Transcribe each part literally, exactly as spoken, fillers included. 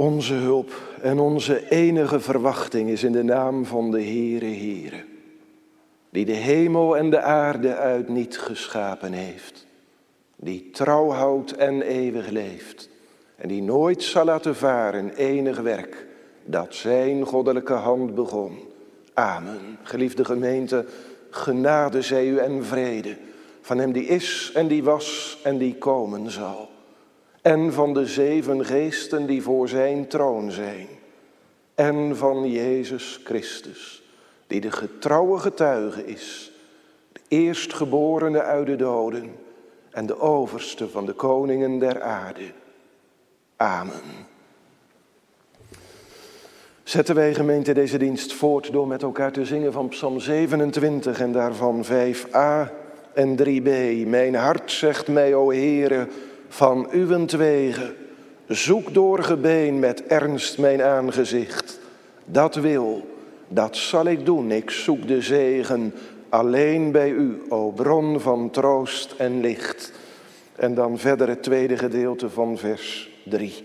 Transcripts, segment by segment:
Onze hulp en onze enige verwachting is in de naam van de Heere Heere, die de hemel en de aarde uit niet geschapen heeft, die trouw houdt en eeuwig leeft en die nooit zal laten varen enig werk dat zijn goddelijke hand begon. Amen. Geliefde gemeente, genade zij u en vrede van hem die is en die was en die komen zal. En van de zeven geesten die voor zijn troon zijn. En van Jezus Christus, die de getrouwe getuige is. De eerstgeborene uit de doden en de overste van de koningen der aarde. Amen. Zetten wij, gemeente, deze dienst voort door met elkaar te zingen van Psalm zevenentwintig en daarvan vijf a en drie b. Mijn hart zegt mij, o Heere, van uwentwege, zoek door gebeen met ernst mijn aangezicht. Dat wil, dat zal ik doen, ik zoek de zegen alleen bij u, o bron van troost en licht. En dan verder het tweede gedeelte van vers drie.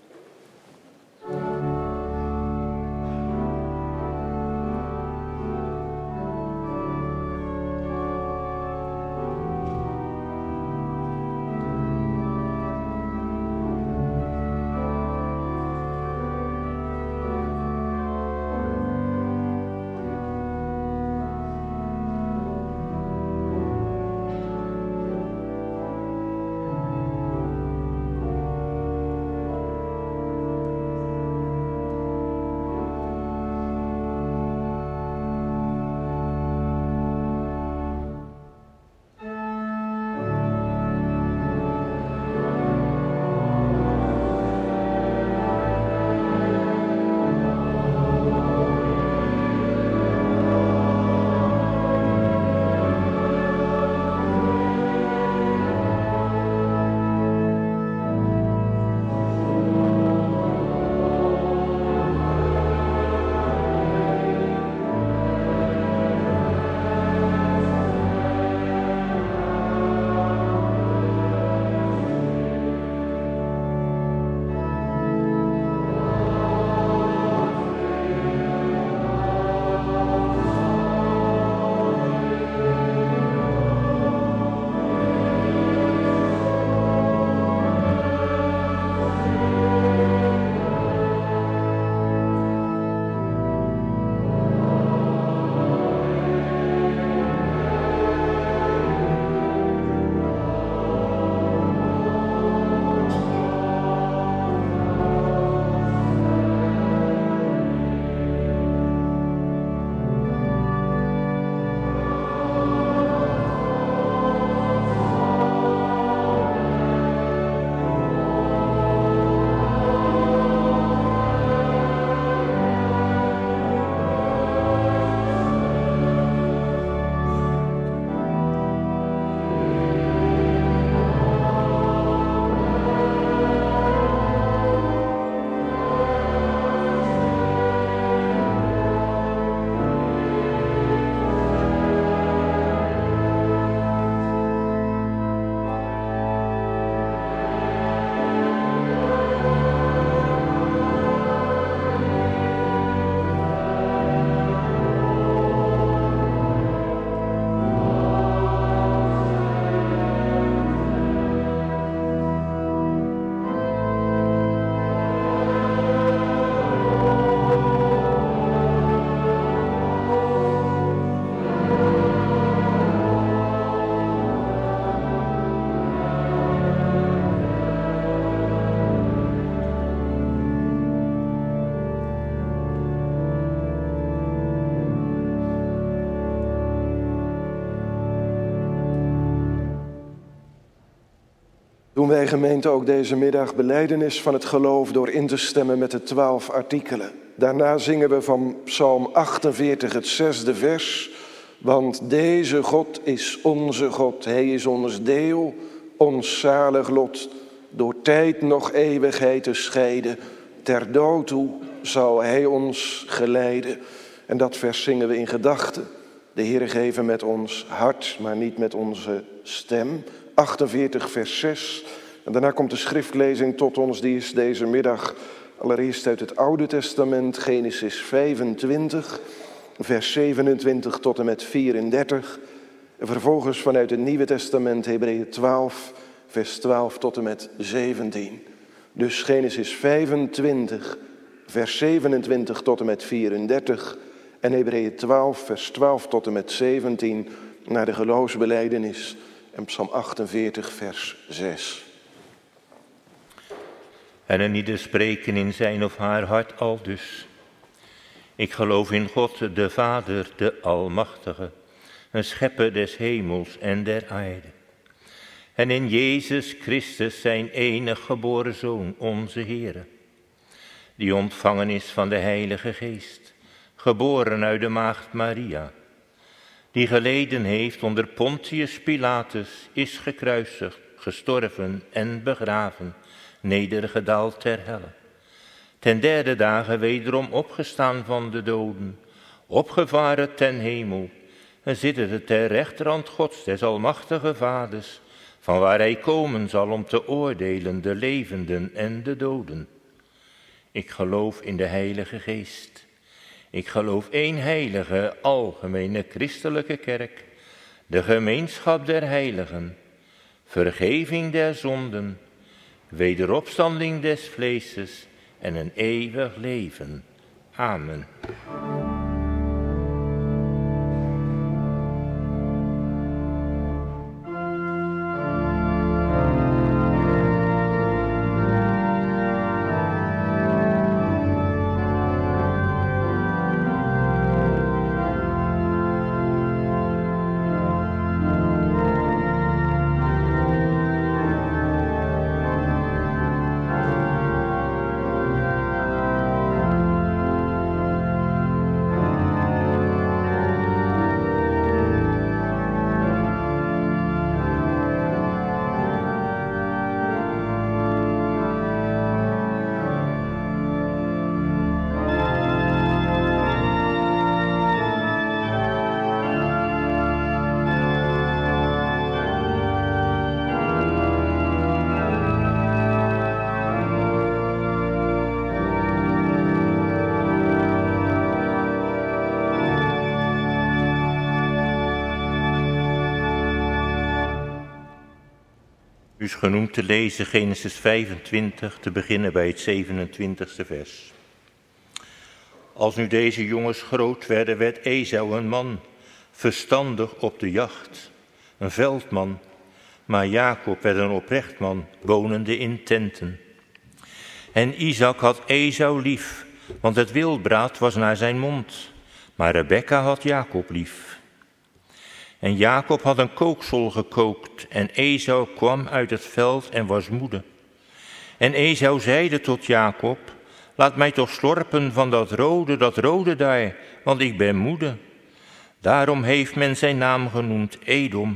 Doen wij, gemeente, ook deze middag belijdenis van het geloof door in te stemmen met de twaalf artikelen. Daarna zingen we van Psalm achtenveertig het zesde vers. Want deze God is onze God, hij is ons deel, ons zalig lot. Door tijd nog eeuwigheid te scheiden, ter dood toe zal hij ons geleiden. En dat vers zingen we in gedachten. De Heere geven met ons hart, maar niet met onze stem. achtenveertig vers zes. En daarna komt de schriftlezing tot ons, die is deze middag Allereerst uit het Oude Testament, Genesis vijfentwintig, vers zevenentwintig tot en met vierendertig. En vervolgens vanuit het Nieuwe Testament, Hebreeën twaalf, vers twaalf tot en met zeventien. Dus Genesis vijfentwintig, vers zevenentwintig tot en met vierendertig. En Hebreeën twaalf, vers twaalf tot en met zeventien naar de geloofsbelijdenis. En Psalm achtenveertig, vers zes. En een ieder spreken in zijn of haar hart aldus. Ik geloof in God, de Vader, de Almachtige, een schepper des hemels en der aarde. En in Jezus Christus, zijn enig geboren Zoon, onze Heere, die ontvangen is van de Heilige Geest, geboren uit de maagd Maria, die geleden heeft onder Pontius Pilatus, is gekruisigd, gestorven en begraven, nedergedaald ter helle. Ten derde dagen wederom opgestaan van de doden, opgevaren ten hemel, en zittende ter rechterhand Gods des almachtige Vaders, van waar hij komen zal om te oordelen de levenden en de doden. Ik geloof in de Heilige Geest. Ik geloof één heilige, algemene christelijke kerk, de gemeenschap der heiligen, vergeving der zonden, wederopstanding des vleeses en een eeuwig leven. Amen. U is genoemd te lezen Genesis vijfentwintig, te beginnen bij het zevenentwintigste vers. Als nu deze jongens groot werden, werd Esau een man, verstandig op de jacht, een veldman. Maar Jacob werd een oprecht man, wonende in tenten. En Isaac had Esau lief, want het wildbraad was naar zijn mond. Maar Rebekka had Jacob lief. En Jacob had een kooksel gekookt en Esau kwam uit het veld en was moede. En Esau zeide tot Jacob, laat mij toch slorpen van dat rode, dat rode daar, want ik ben moede. Daarom heeft men zijn naam genoemd Edom.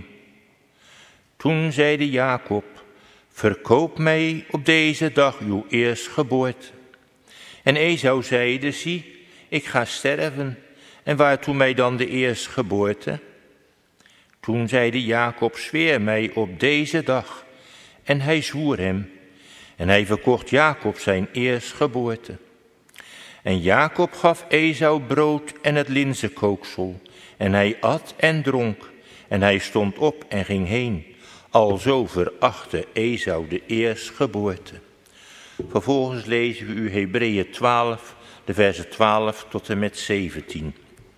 Toen zeide Jacob, verkoop mij op deze dag uw eerstgeboorte. En Esau zeide, zie, ik ga sterven, en waartoe mij dan de eerstgeboorte? Toen zeide Jacob, zweer mij op deze dag. En hij zwoer hem. En hij verkocht Jacob zijn eerstgeboorte. En Jacob gaf Esau brood en het linzenkooksel. En hij at en dronk. En hij stond op en ging heen. Alzo verachtte Esau de eerstgeboorte. Vervolgens lezen we u Hebreeën twaalf, de versen twaalf tot en met zeventien.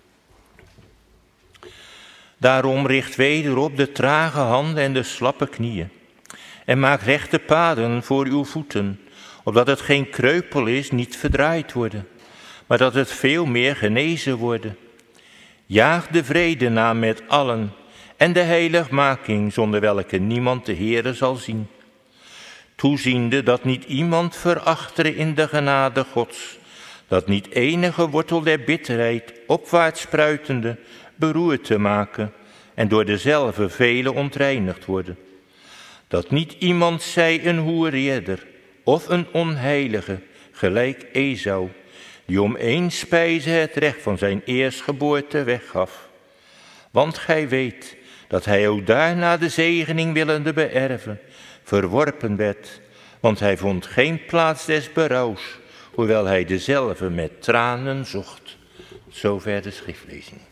Daarom richt wederop de trage handen en de slappe knieën. En maak rechte paden voor uw voeten, opdat het geen kreupel is, niet verdraaid worden, maar dat het veel meer genezen worden. Jaag de vrede na met allen en de heiligmaking, zonder welke niemand de Heere zal zien. Toeziende dat niet iemand verachtere in de genade Gods, dat niet enige wortel der bitterheid opwaarts spruitende beroerd te maken en door dezelve vele ontreinigd worden. Dat niet iemand zij een hoereerder of een onheilige, gelijk Esau, die om één spijze het recht van zijn eerstgeboorte weggaf. Want gij weet dat hij ook daarna de zegening willende beërven, verworpen werd, want hij vond geen plaats des berouws, hoewel hij dezelfde met tranen zocht. Zover de schriftlezing.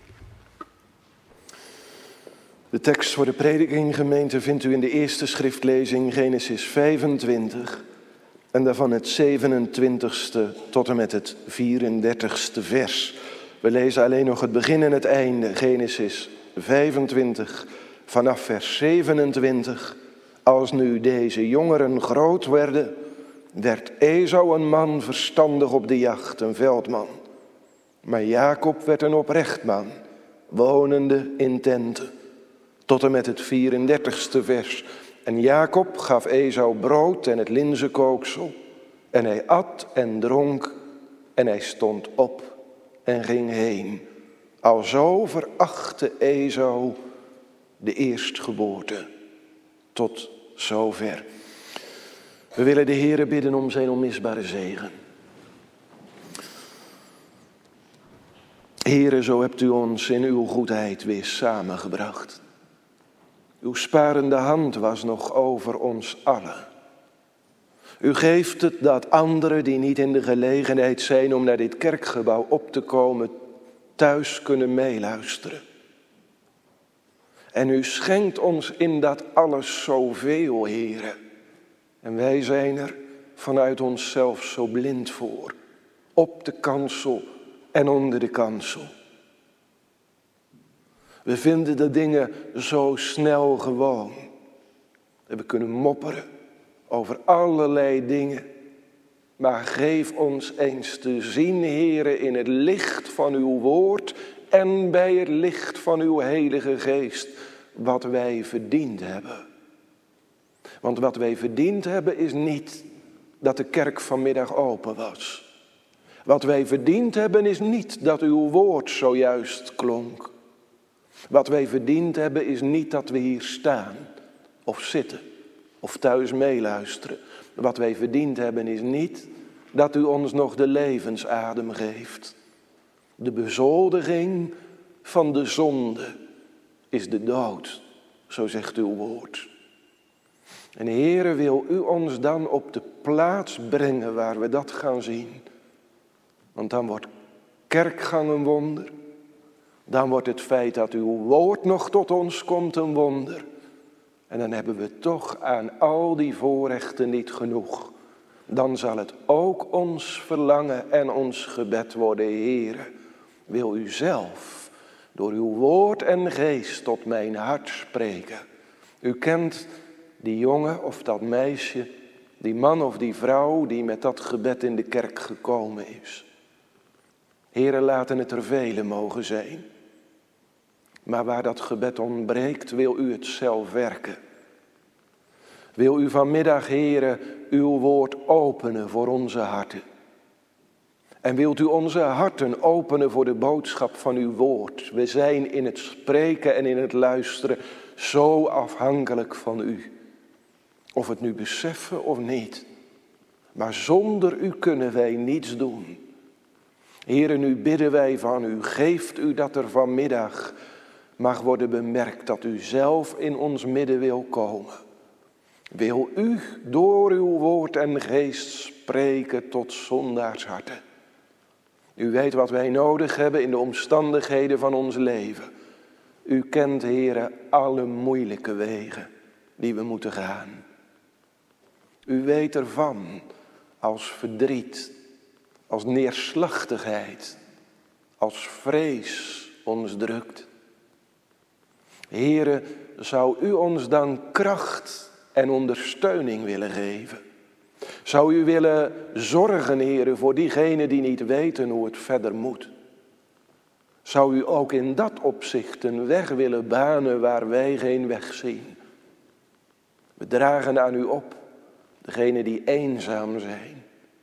De tekst voor de prediking, gemeente, vindt u in de eerste schriftlezing, Genesis vijfentwintig. En daarvan het zevenentwintigste tot en met het vierendertigste vers. We lezen alleen nog het begin en het einde, Genesis vijfentwintig, vanaf vers zevenentwintig. Als nu deze jongeren groot werden, werd Esau een man verstandig op de jacht, een veldman. Maar Jacob werd een oprecht man, wonende in tenten. Tot en met het vierendertigste vers. En Jacob gaf Esau brood en het linzenkooksel. En hij at en dronk en hij stond op en ging heen. Alzo verachtte Esau de eerstgeboorte. Tot zover. We willen de Heere bidden om zijn onmisbare zegen. Heere, zo hebt u ons in uw goedheid weer samengebracht. Uw sparende hand was nog over ons allen. U geeft het dat anderen die niet in de gelegenheid zijn om naar dit kerkgebouw op te komen, thuis kunnen meeluisteren. En u schenkt ons in dat alles zoveel, Heere. En wij zijn er vanuit onszelf zo blind voor. Op de kansel en onder de kansel. We vinden de dingen zo snel gewoon. We kunnen mopperen over allerlei dingen. Maar geef ons eens te zien, Heere, in het licht van uw woord en bij het licht van uw Heilige Geest, wat wij verdiend hebben. Want wat wij verdiend hebben is niet dat de kerk vanmiddag open was. Wat wij verdiend hebben is niet dat uw woord zojuist klonk. Wat wij verdiend hebben is niet dat we hier staan of zitten of thuis meeluisteren. Wat wij verdiend hebben is niet dat u ons nog de levensadem geeft. De bezoldiging van de zonde is de dood, zo zegt uw woord. En Heere, wil u ons dan op de plaats brengen waar we dat gaan zien. Want dan wordt kerkgang een wonder. Dan wordt het feit dat uw woord nog tot ons komt een wonder. En dan hebben we toch aan al die voorrechten niet genoeg. Dan zal het ook ons verlangen en ons gebed worden. Heere, wil u zelf door uw woord en geest tot mijn hart spreken. U kent die jongen of dat meisje, die man of die vrouw die met dat gebed in de kerk gekomen is. Heere, laten het er vele mogen zijn. Maar waar dat gebed ontbreekt, wil u het zelf werken. Wil u vanmiddag, Heere, uw woord openen voor onze harten. En wilt u onze harten openen voor de boodschap van uw woord. We zijn in het spreken en in het luisteren zo afhankelijk van u. Of het nu beseffen of niet. Maar zonder u kunnen wij niets doen. Heere, nu bidden wij van u, geeft u dat er vanmiddag mag worden bemerkt dat u zelf in ons midden wil komen. Wil u door uw woord en geest spreken tot zondaarsharten. U weet wat wij nodig hebben in de omstandigheden van ons leven. U kent, Heere, alle moeilijke wegen die we moeten gaan. U weet ervan als verdriet, als neerslachtigheid, als vrees ons drukt. Heere, zou u ons dan kracht en ondersteuning willen geven? Zou u willen zorgen, Heere, voor diegenen die niet weten hoe het verder moet? Zou u ook in dat opzicht een weg willen banen waar wij geen weg zien? We dragen aan u op, degenen die eenzaam zijn.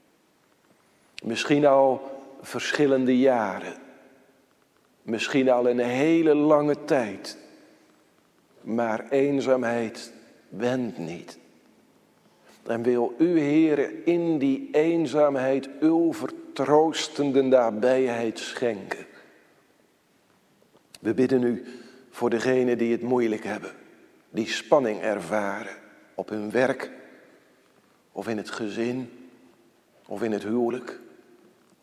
Misschien al verschillende jaren. Misschien al een hele lange tijd. Maar eenzaamheid wendt niet. En wil u, Heere, in die eenzaamheid uw vertroostende nabijheid schenken. We bidden u voor degenen die het moeilijk hebben. Die spanning ervaren op hun werk. Of in het gezin. Of in het huwelijk.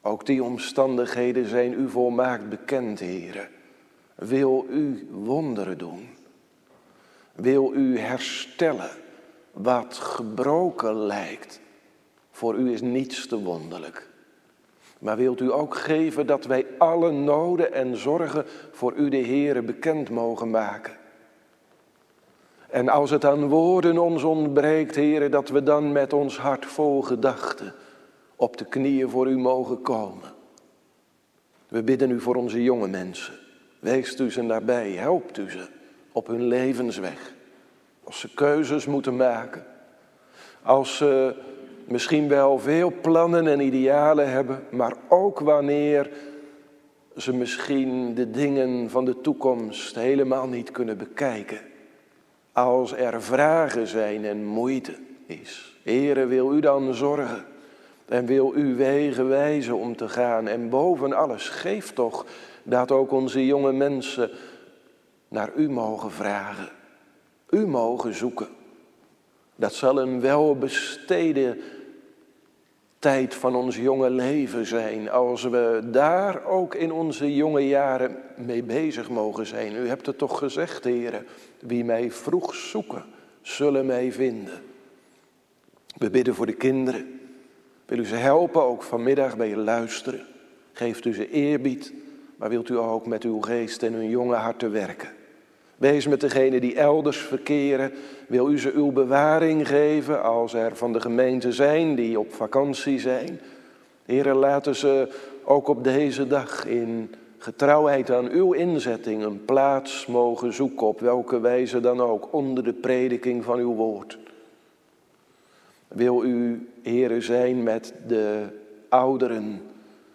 Ook die omstandigheden zijn u volmaakt bekend, Heere. Wil u wonderen doen? Wil u herstellen wat gebroken lijkt? Voor u is niets te wonderlijk. Maar wilt u ook geven dat wij alle noden en zorgen voor u de Heere bekend mogen maken? En als het aan woorden ons ontbreekt, Heere, dat we dan met ons hart vol gedachten op de knieën voor u mogen komen. We bidden u voor onze jonge mensen. Weest u ze nabij, helpt u ze op hun levensweg. Als ze keuzes moeten maken. Als ze misschien wel veel plannen en idealen hebben, maar ook wanneer ze misschien de dingen van de toekomst helemaal niet kunnen bekijken. Als er vragen zijn en moeite is. Heere, wil u dan zorgen en wil u wegen wijzen om te gaan. En boven alles, geef toch dat ook onze jonge mensen naar u mogen vragen. U mogen zoeken. Dat zal een welbesteden tijd van ons jonge leven zijn. Als we daar ook in onze jonge jaren mee bezig mogen zijn. U hebt het toch gezegd, Heere. Wie mij vroeg zoeken, zullen mij vinden. We bidden voor de kinderen. Wil u ze helpen, ook vanmiddag bij je luisteren. Geeft u ze eerbied, maar wilt u ook met uw geest in hun jonge harten werken. Wees met degenen die elders verkeren. Wil u ze uw bewaring geven als er van de gemeente zijn die op vakantie zijn. Heere, laten ze ook op deze dag in getrouwheid aan uw inzetting een plaats mogen zoeken, op welke wijze dan ook, onder de prediking van uw woord. Wil u, Heere, zijn met de ouderen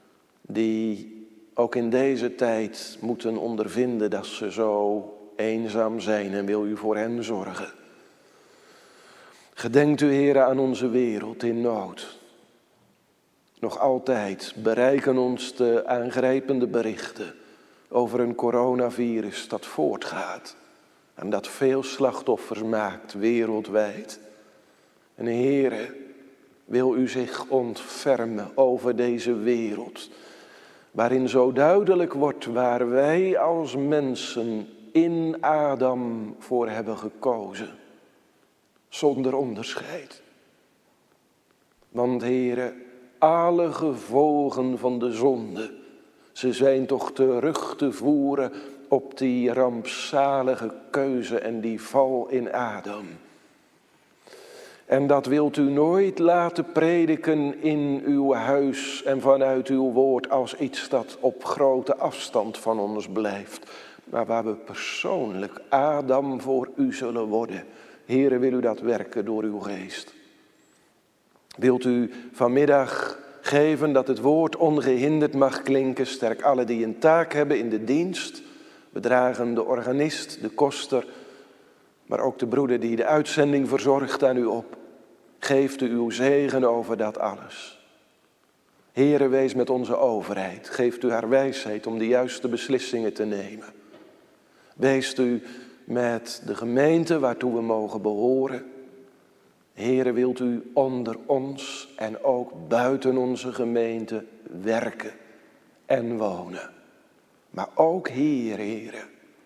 die ook in deze tijd moeten ondervinden dat ze zo eenzaam zijn, en wil u voor hen zorgen. Gedenkt u, Heere, aan onze wereld in nood. Nog altijd bereiken ons de aangrijpende berichten over een coronavirus dat voortgaat en dat veel slachtoffers maakt wereldwijd. En Heere, wil u zich ontfermen over deze wereld, waarin zo duidelijk wordt waar wij als mensen in Adam voor hebben gekozen, zonder onderscheid. Want Heere, alle gevolgen van de zonde, ze zijn toch terug te voeren op die rampzalige keuze en die val in Adam. En dat wilt u nooit laten prediken in uw huis en vanuit uw woord als iets dat op grote afstand van ons blijft. Maar waar we persoonlijk Adam voor u zullen worden. Heere, wil u dat werken door uw geest. Wilt u vanmiddag geven dat het woord ongehinderd mag klinken. Sterk alle die een taak hebben in de dienst. We dragen de organist, de koster, maar ook de broeder die de uitzending verzorgt aan u op. Geeft u uw zegen over dat alles. Heere, wees met onze overheid. Geeft u haar wijsheid om de juiste beslissingen te nemen. Wees u met de gemeente waartoe we mogen behoren. Heere, wilt u onder ons en ook buiten onze gemeente werken en wonen. Maar ook hier, Heere,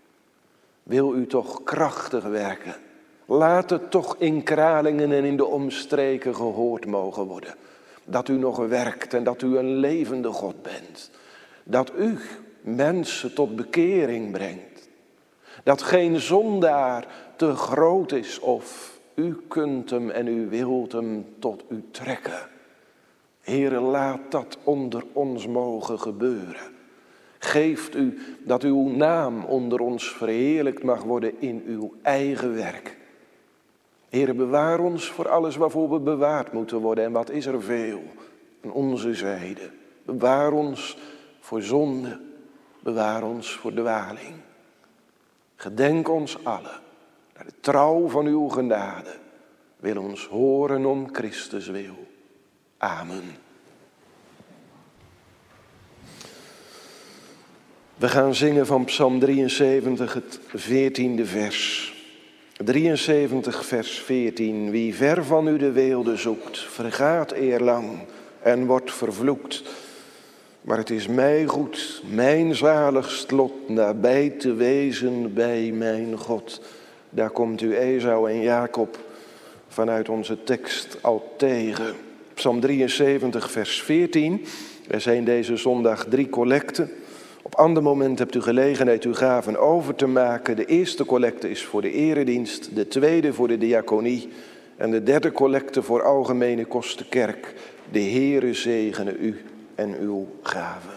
wil u toch krachtig werken. Laat het toch in Kralingen en in de omstreken gehoord mogen worden. Dat u nog werkt en dat u een levende God bent. Dat u mensen tot bekering brengt. Dat geen zondaar te groot is of u kunt hem en u wilt hem tot u trekken. Heere, laat dat onder ons mogen gebeuren. Geeft u dat uw naam onder ons verheerlijkt mag worden in uw eigen werk. Heere, bewaar ons voor alles waarvoor we bewaard moeten worden. En wat is er veel aan onze zijde. Bewaar ons voor zonde. Bewaar ons voor dwaling. Gedenk ons allen naar de trouw van uw genade. Wil ons horen om Christus wil. Amen. We gaan zingen van Psalm drieënzeventig, het veertiende vers. drieënzeventig vers veertien. Wie ver van u de weelde zoekt, vergaat eerlang en wordt vervloekt. Maar het is mij goed, mijn zaligst lot, nabij te wezen bij mijn God. Daar komt u Esau en Jacob vanuit onze tekst al tegen. Psalm drieënzeventig, vers veertien. Er zijn deze zondag drie collecten. Op ander moment hebt u gelegenheid uw gaven over te maken. De eerste collecte is voor de eredienst, de tweede voor de diaconie en de derde collecte voor algemene kostenkerk. De Heere zegene u en uw gaven.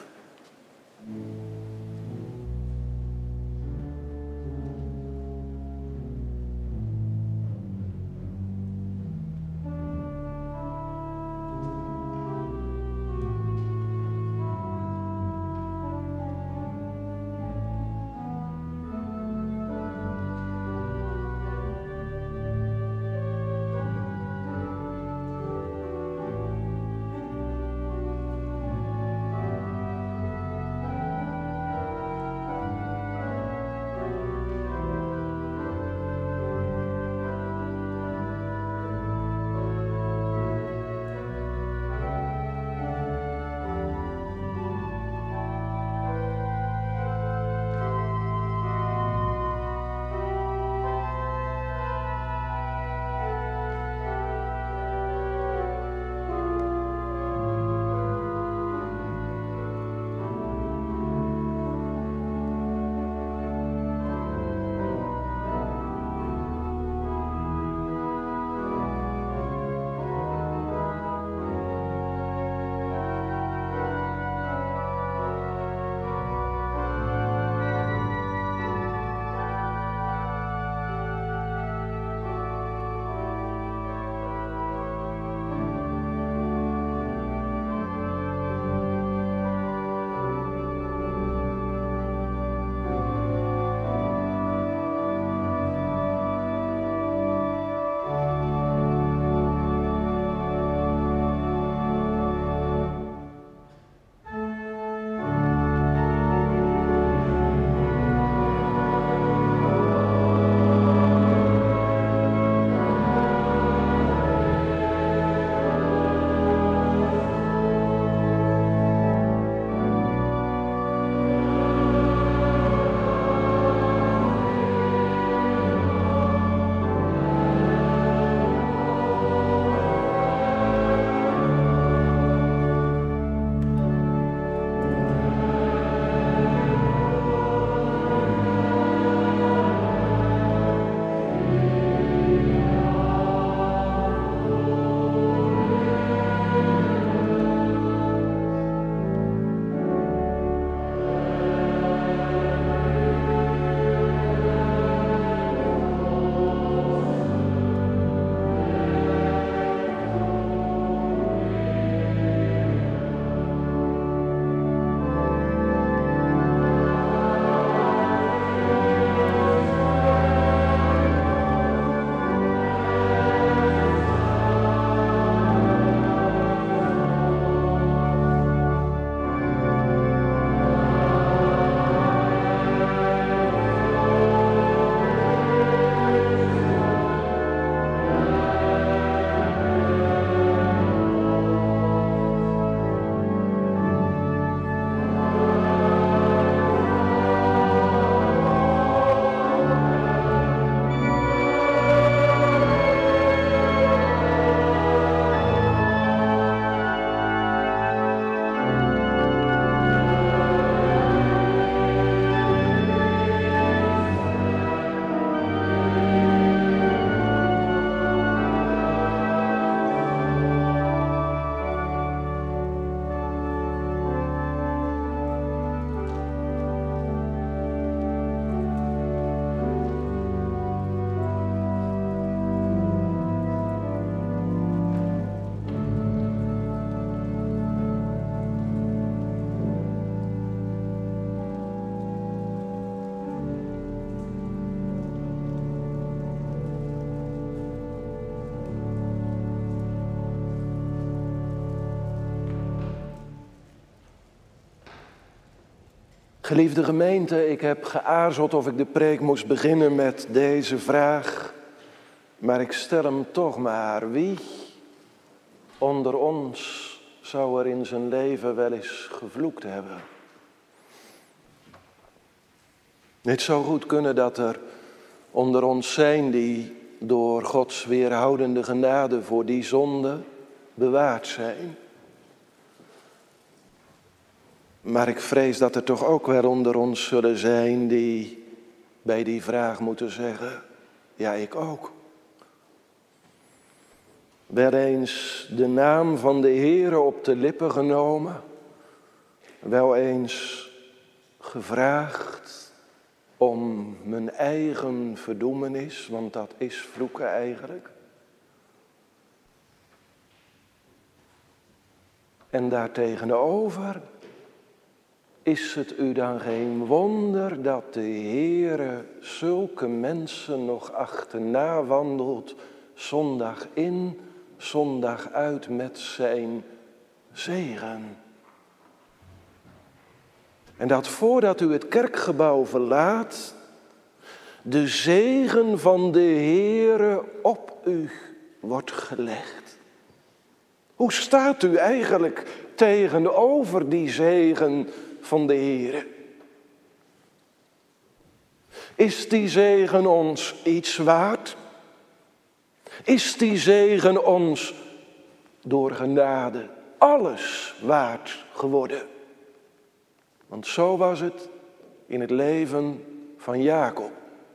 Geliefde gemeente, ik heb geaarzeld of ik de preek moest beginnen met deze vraag. Maar ik stel hem toch maar. Wie onder ons zou er in zijn leven wel eens gevloekt hebben. Het zou goed kunnen dat er onder ons zijn die door Gods weerhoudende genade voor die zonde bewaard zijn. Maar ik vrees dat er toch ook wel onder ons zullen zijn die bij die vraag moeten zeggen, ja, ik ook. Wel eens de naam van de Heere op de lippen genomen, wel eens gevraagd om mijn eigen verdoemenis, want dat is vloeken eigenlijk. En daartegenover is het u dan geen wonder dat de Heere zulke mensen nog achterna wandelt, zondag in, zondag uit met zijn zegen. En dat voordat u het kerkgebouw verlaat, de zegen van de Heere op u wordt gelegd. Hoe staat u eigenlijk tegenover die zegen van de Heere? Is die zegen ons iets waard? Is die zegen ons door genade alles waard geworden? Want zo was het in het leven van Jacob.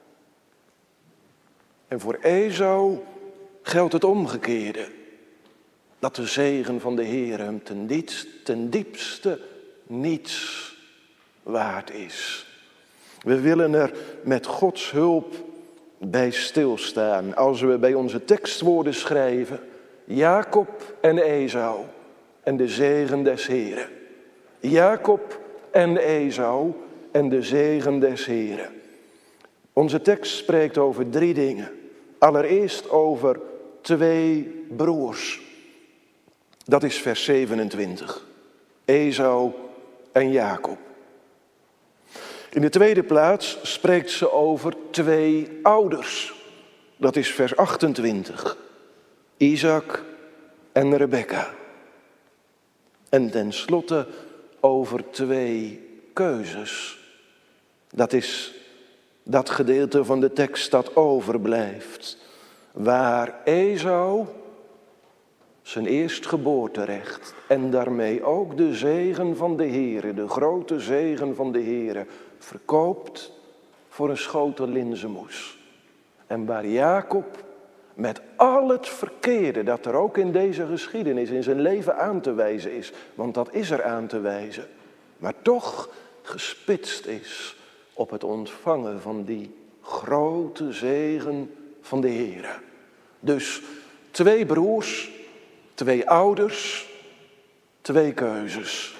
En voor Esau geldt het omgekeerde. Dat de zegen van de Heer hem ten diepste, ten diepste niets waard is. We willen er met Gods hulp bij stilstaan. Als we bij onze tekstwoorden schrijven, Jacob en Esau en de zegen des Heren. Jacob en Esau en de zegen des Heren. Onze tekst spreekt over drie dingen. Allereerst over twee broers. Dat is vers zevenentwintig. Esau en Jacob. In de tweede plaats spreekt ze over twee ouders. Dat is vers achtentwintig. Isaac en Rebekka. En tenslotte over twee keuzes. Dat is dat gedeelte van de tekst dat overblijft. Waar Esau zijn eerstgeboorterecht en daarmee ook de zegen van de Heere, de grote zegen van de Heere, verkoopt voor een schotel linzenmoes. En waar Jacob met al het verkeerde dat er ook in deze geschiedenis in zijn leven aan te wijzen is, want dat is er aan te wijzen, maar toch gespitst is op het ontvangen van die grote zegen van de Heere. Dus twee broers, twee ouders, twee keuzes.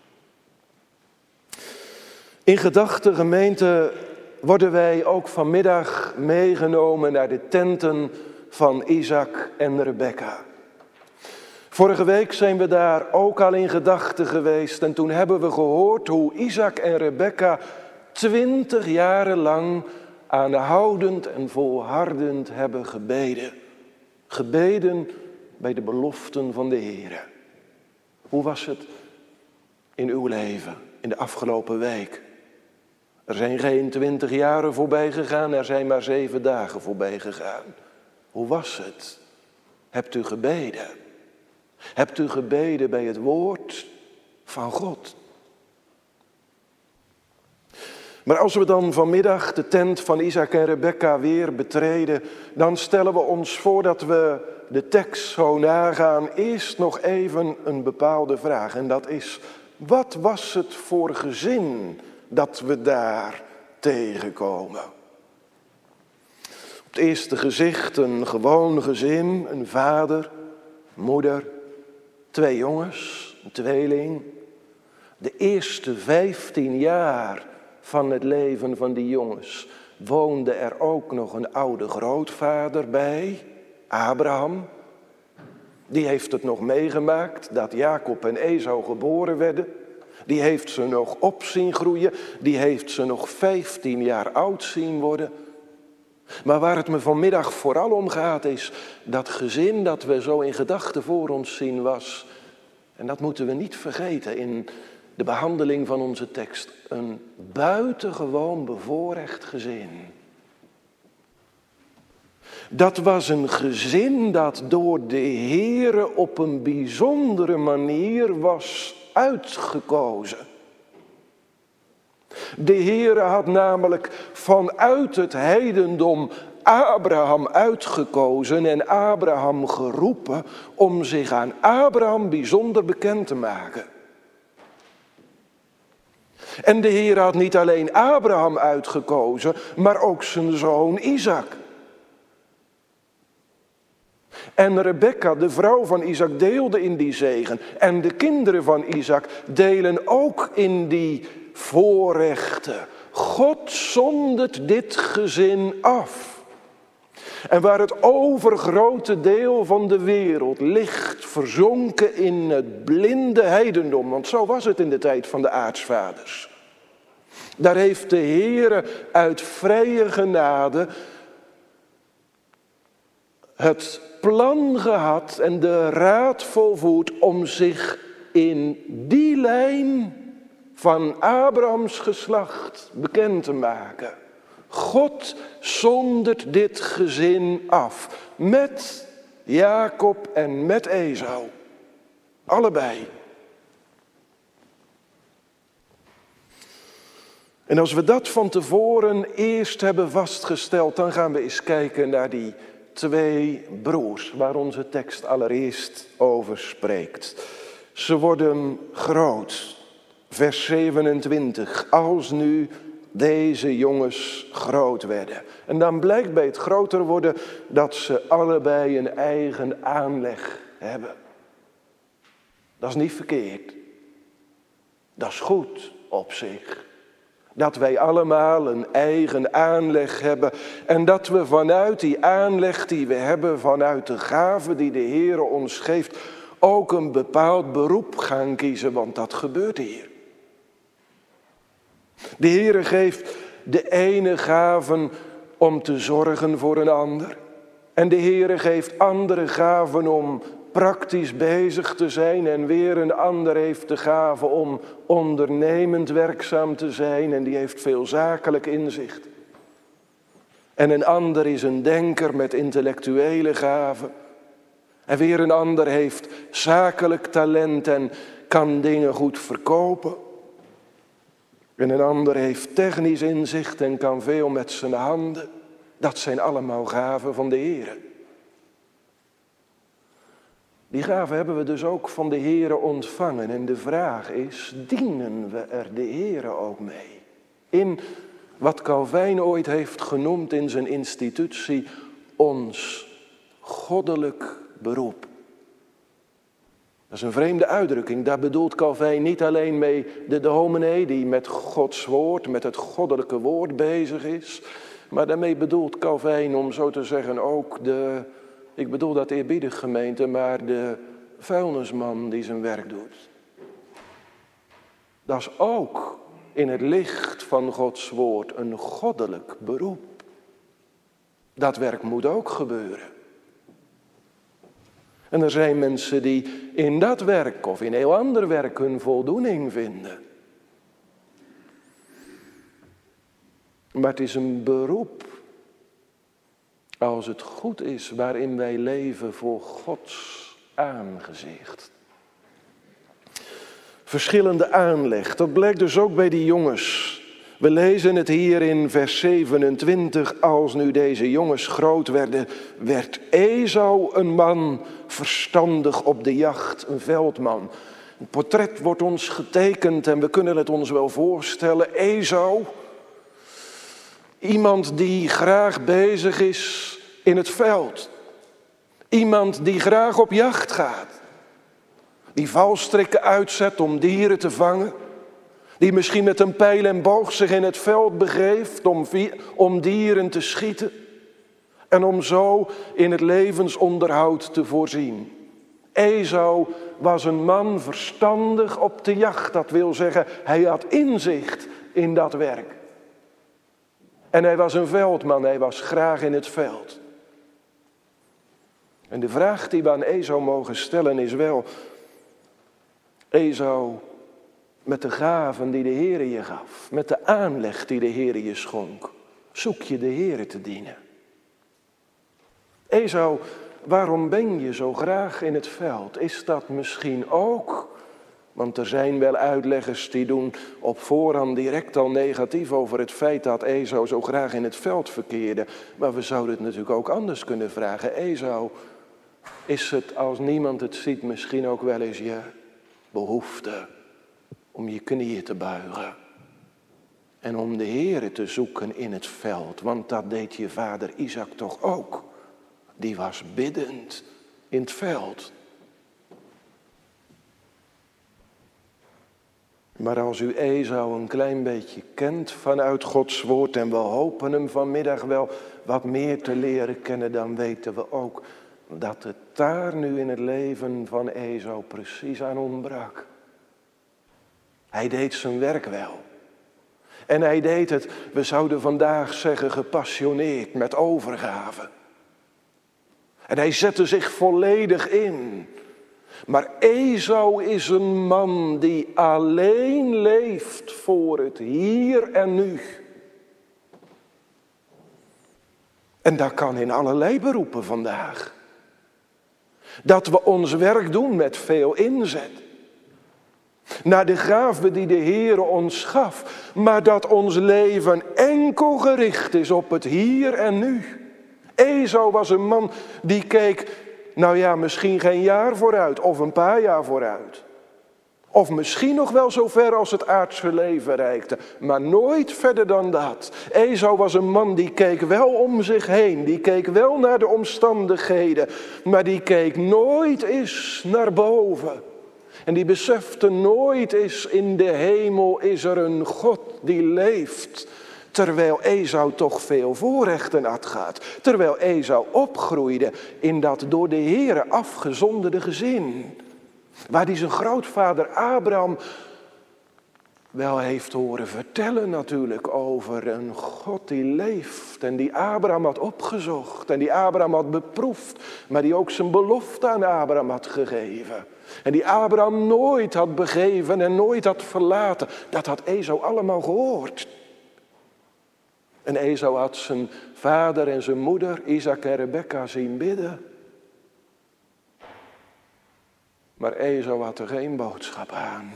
In gedachten, gemeente, worden wij ook vanmiddag meegenomen naar de tenten van Isaac en Rebekka. Vorige week zijn we daar ook al in gedachten geweest en toen hebben we gehoord hoe Isaac en Rebekka twintig jaren lang aanhoudend en volhardend hebben gebeden. Gebeden bij de beloften van de Heere. Hoe was het in uw leven in de afgelopen week? Er zijn geen twintig jaren voorbij gegaan, er zijn maar zeven dagen voorbij gegaan. Hoe was het? Hebt u gebeden? Hebt u gebeden bij het woord van God? Maar als we dan vanmiddag de tent van Isaac en Rebekka weer betreden, dan stellen we ons voor dat we de tekst zo nagaan, eerst nog even een bepaalde vraag. En dat is, wat was het voor gezin dat we daar tegenkomen? Op het eerste gezicht een gewoon gezin, een vader, moeder, twee jongens, een tweeling. De eerste vijftien jaar van het leven van die jongens woonde er ook nog een oude grootvader bij, Abraham. Die heeft het nog meegemaakt dat Jacob en Esau geboren werden. Die heeft ze nog op zien groeien. Die heeft ze nog vijftien jaar oud zien worden. Maar waar het me vanmiddag vooral om gaat is dat gezin dat we zo in gedachten voor ons zien was En dat moeten we niet vergeten in de behandeling van onze tekst. Een buitengewoon bevoorrecht gezin. Dat was een gezin dat door de Heere op een bijzondere manier was uitgekozen. De Heere had namelijk vanuit het heidendom Abraham uitgekozen en Abraham geroepen om zich aan Abraham bijzonder bekend te maken. En de Heer had niet alleen Abraham uitgekozen, maar ook zijn zoon Isaac. En Rebekka, de vrouw van Isaac, deelde in die zegen. En de kinderen van Isaac delen ook in die voorrechten. God zondert dit gezin af. En waar het overgrote deel van de wereld ligt verzonken in het blinde heidendom. Want zo was het in de tijd van de aartsvaders. Daar heeft de Heere uit vrije genade het plan gehad en de raad volvoerd om zich in die lijn van Abrahams geslacht bekend te maken. God zondert dit gezin af met Jacob en met Esau. Allebei. En als we dat van tevoren eerst hebben vastgesteld, dan gaan we eens kijken naar die twee broers waar onze tekst allereerst over spreekt. Ze worden groot. Vers zevenentwintig. Als nu deze jongens groot werden. En dan blijkt bij het groter worden dat ze allebei een eigen aanleg hebben. Dat is niet verkeerd. Dat is goed op zich. Dat wij allemaal een eigen aanleg hebben. En dat we vanuit die aanleg die we hebben, vanuit de gave die de Heer ons geeft, ook een bepaald beroep gaan kiezen. Want dat gebeurt hier. De Heer geeft de ene gaven om te zorgen voor een ander. En de Heer geeft andere gaven om praktisch bezig te zijn. En weer een ander heeft de gave om ondernemend werkzaam te zijn. En die heeft veel zakelijk inzicht. En een ander is een denker met intellectuele gaven. En weer een ander heeft zakelijk talent en kan dingen goed verkopen. En een ander heeft technisch inzicht en kan veel met zijn handen. Dat zijn allemaal gaven van de Heer. Die gaven hebben we dus ook van de Heer ontvangen. En de vraag is, dienen we er de Heer ook mee? In wat Calvijn ooit heeft genoemd in zijn institutie, ons goddelijk beroep. Dat is een vreemde uitdrukking. Daar bedoelt Calvijn niet alleen mee de dominee die met Gods woord, met het goddelijke woord bezig is. Maar daarmee bedoelt Calvijn, om zo te zeggen, ook de, ik bedoel dat eerbiedig gemeente, maar de vuilnisman die zijn werk doet. Dat is ook in het licht van Gods woord een goddelijk beroep. Dat werk moet ook gebeuren. En er zijn mensen die in dat werk of in heel ander werk hun voldoening vinden. Maar het is een beroep, als het goed is, waarin wij leven voor Gods aangezicht. Verschillende aanleg, dat blijkt dus ook bij die jongens. We lezen het hier in vers zevenentwintig. Als nu deze jongens groot werden, werd Esau een man verstandig op de jacht, een veldman. Een portret wordt ons getekend en we kunnen het ons wel voorstellen. Esau, iemand die graag bezig is in het veld. Iemand die graag op jacht gaat. Die valstrikken uitzet om dieren te vangen. Die misschien met een pijl en boog zich in het veld begeeft om, om dieren te schieten. En om zo in het levensonderhoud te voorzien. Esau was een man verstandig op de jacht. Dat wil zeggen, hij had inzicht in dat werk. En hij was een veldman, hij was graag in het veld. En de vraag die we aan Esau mogen stellen is wel, Esau met de gaven die de Heere je gaf, met de aanleg die de Heere je schonk, zoek je de Heere te dienen. Esau, waarom ben je zo graag in het veld? Is dat misschien ook, want er zijn wel uitleggers die doen op voorhand direct al negatief over het feit dat Esau zo graag in het veld verkeerde. Maar we zouden het natuurlijk ook anders kunnen vragen. Esau, is het als niemand het ziet misschien ook wel eens je behoefte om je knieën te buigen en om de Heere te zoeken in het veld? Want dat deed je vader Isaac toch ook. Die was biddend in het veld. Maar als u Esau een klein beetje kent vanuit Gods woord, en we hopen hem vanmiddag wel wat meer te leren kennen, dan weten we ook dat het daar nu in het leven van Esau precies aan ontbrak. Hij deed zijn werk wel. En hij deed het, we zouden vandaag zeggen, gepassioneerd, met overgave. En hij zette zich volledig in. Maar Esau is een man die alleen leeft voor het hier en nu. En dat kan in allerlei beroepen vandaag. Dat we ons werk doen met veel inzet. Naar de gaven die de Heere ons gaf. Maar dat ons leven enkel gericht is op het hier en nu. Esau was een man die keek, nou ja, misschien geen jaar vooruit of een paar jaar vooruit. Of misschien nog wel zo ver als het aardse leven reikte, maar nooit verder dan dat. Esau was een man die keek wel om zich heen, die keek wel naar de omstandigheden, maar die keek nooit eens naar boven. En die besefte nooit eens, in de hemel is er een God die leeft. Terwijl Esau toch veel voorrechten had gehad. Terwijl Esau opgroeide in dat door de Heere afgezonderde gezin. Waar hij zijn grootvader Abraham wel heeft horen vertellen natuurlijk over een God die leeft. En die Abraham had opgezocht. En die Abraham had beproefd. Maar die ook zijn belofte aan Abraham had gegeven. En die Abraham nooit had begeven en nooit had verlaten. Dat had Esau allemaal gehoord. En Esau had zijn vader en zijn moeder, Isaac en Rebekka, zien bidden. Maar Esau had er geen boodschap aan.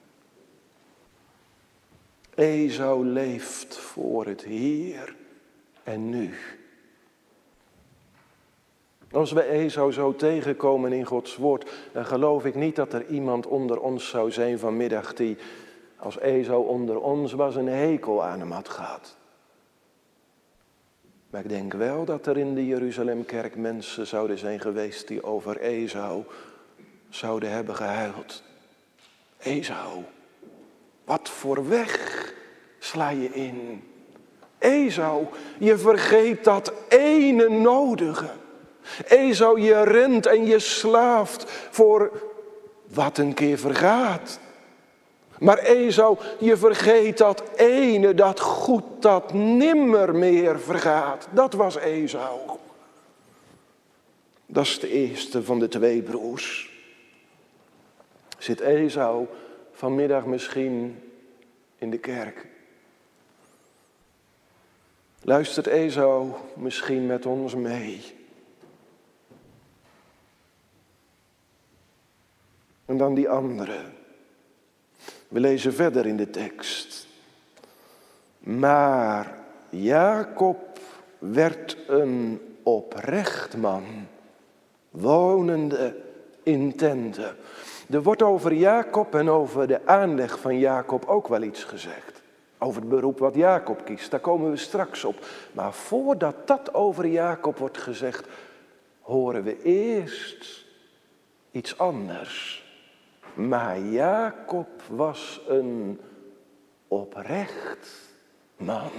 Esau leeft voor het hier en nu. Als we Esau zo tegenkomen in Gods woord, dan geloof ik niet dat er iemand onder ons zou zijn vanmiddag die, als Esau onder ons was, een hekel aan hem had gehad. Maar ik denk wel dat er in de Jeruzalemkerk mensen zouden zijn geweest die over Esau zouden hebben gehuild. Esau, wat voor weg sla je in? Esau, je vergeet dat ene nodige. Esau, je rent en je slaaft voor wat een keer vergaat. Maar Esau, je vergeet dat ene, dat goed, dat nimmer meer vergaat. Dat was Esau. Dat is de eerste van de twee broers. Zit Esau vanmiddag misschien in de kerk? Luistert Esau misschien met ons mee? En dan die andere. We lezen verder in de tekst. Maar Jacob werd een oprecht man, wonende in tenten. Er wordt over Jacob en over de aanleg van Jacob ook wel iets gezegd. Over het beroep wat Jacob kiest, daar komen we straks op. Maar voordat dat over Jacob wordt gezegd, horen we eerst iets anders. Maar Jacob was een oprecht man.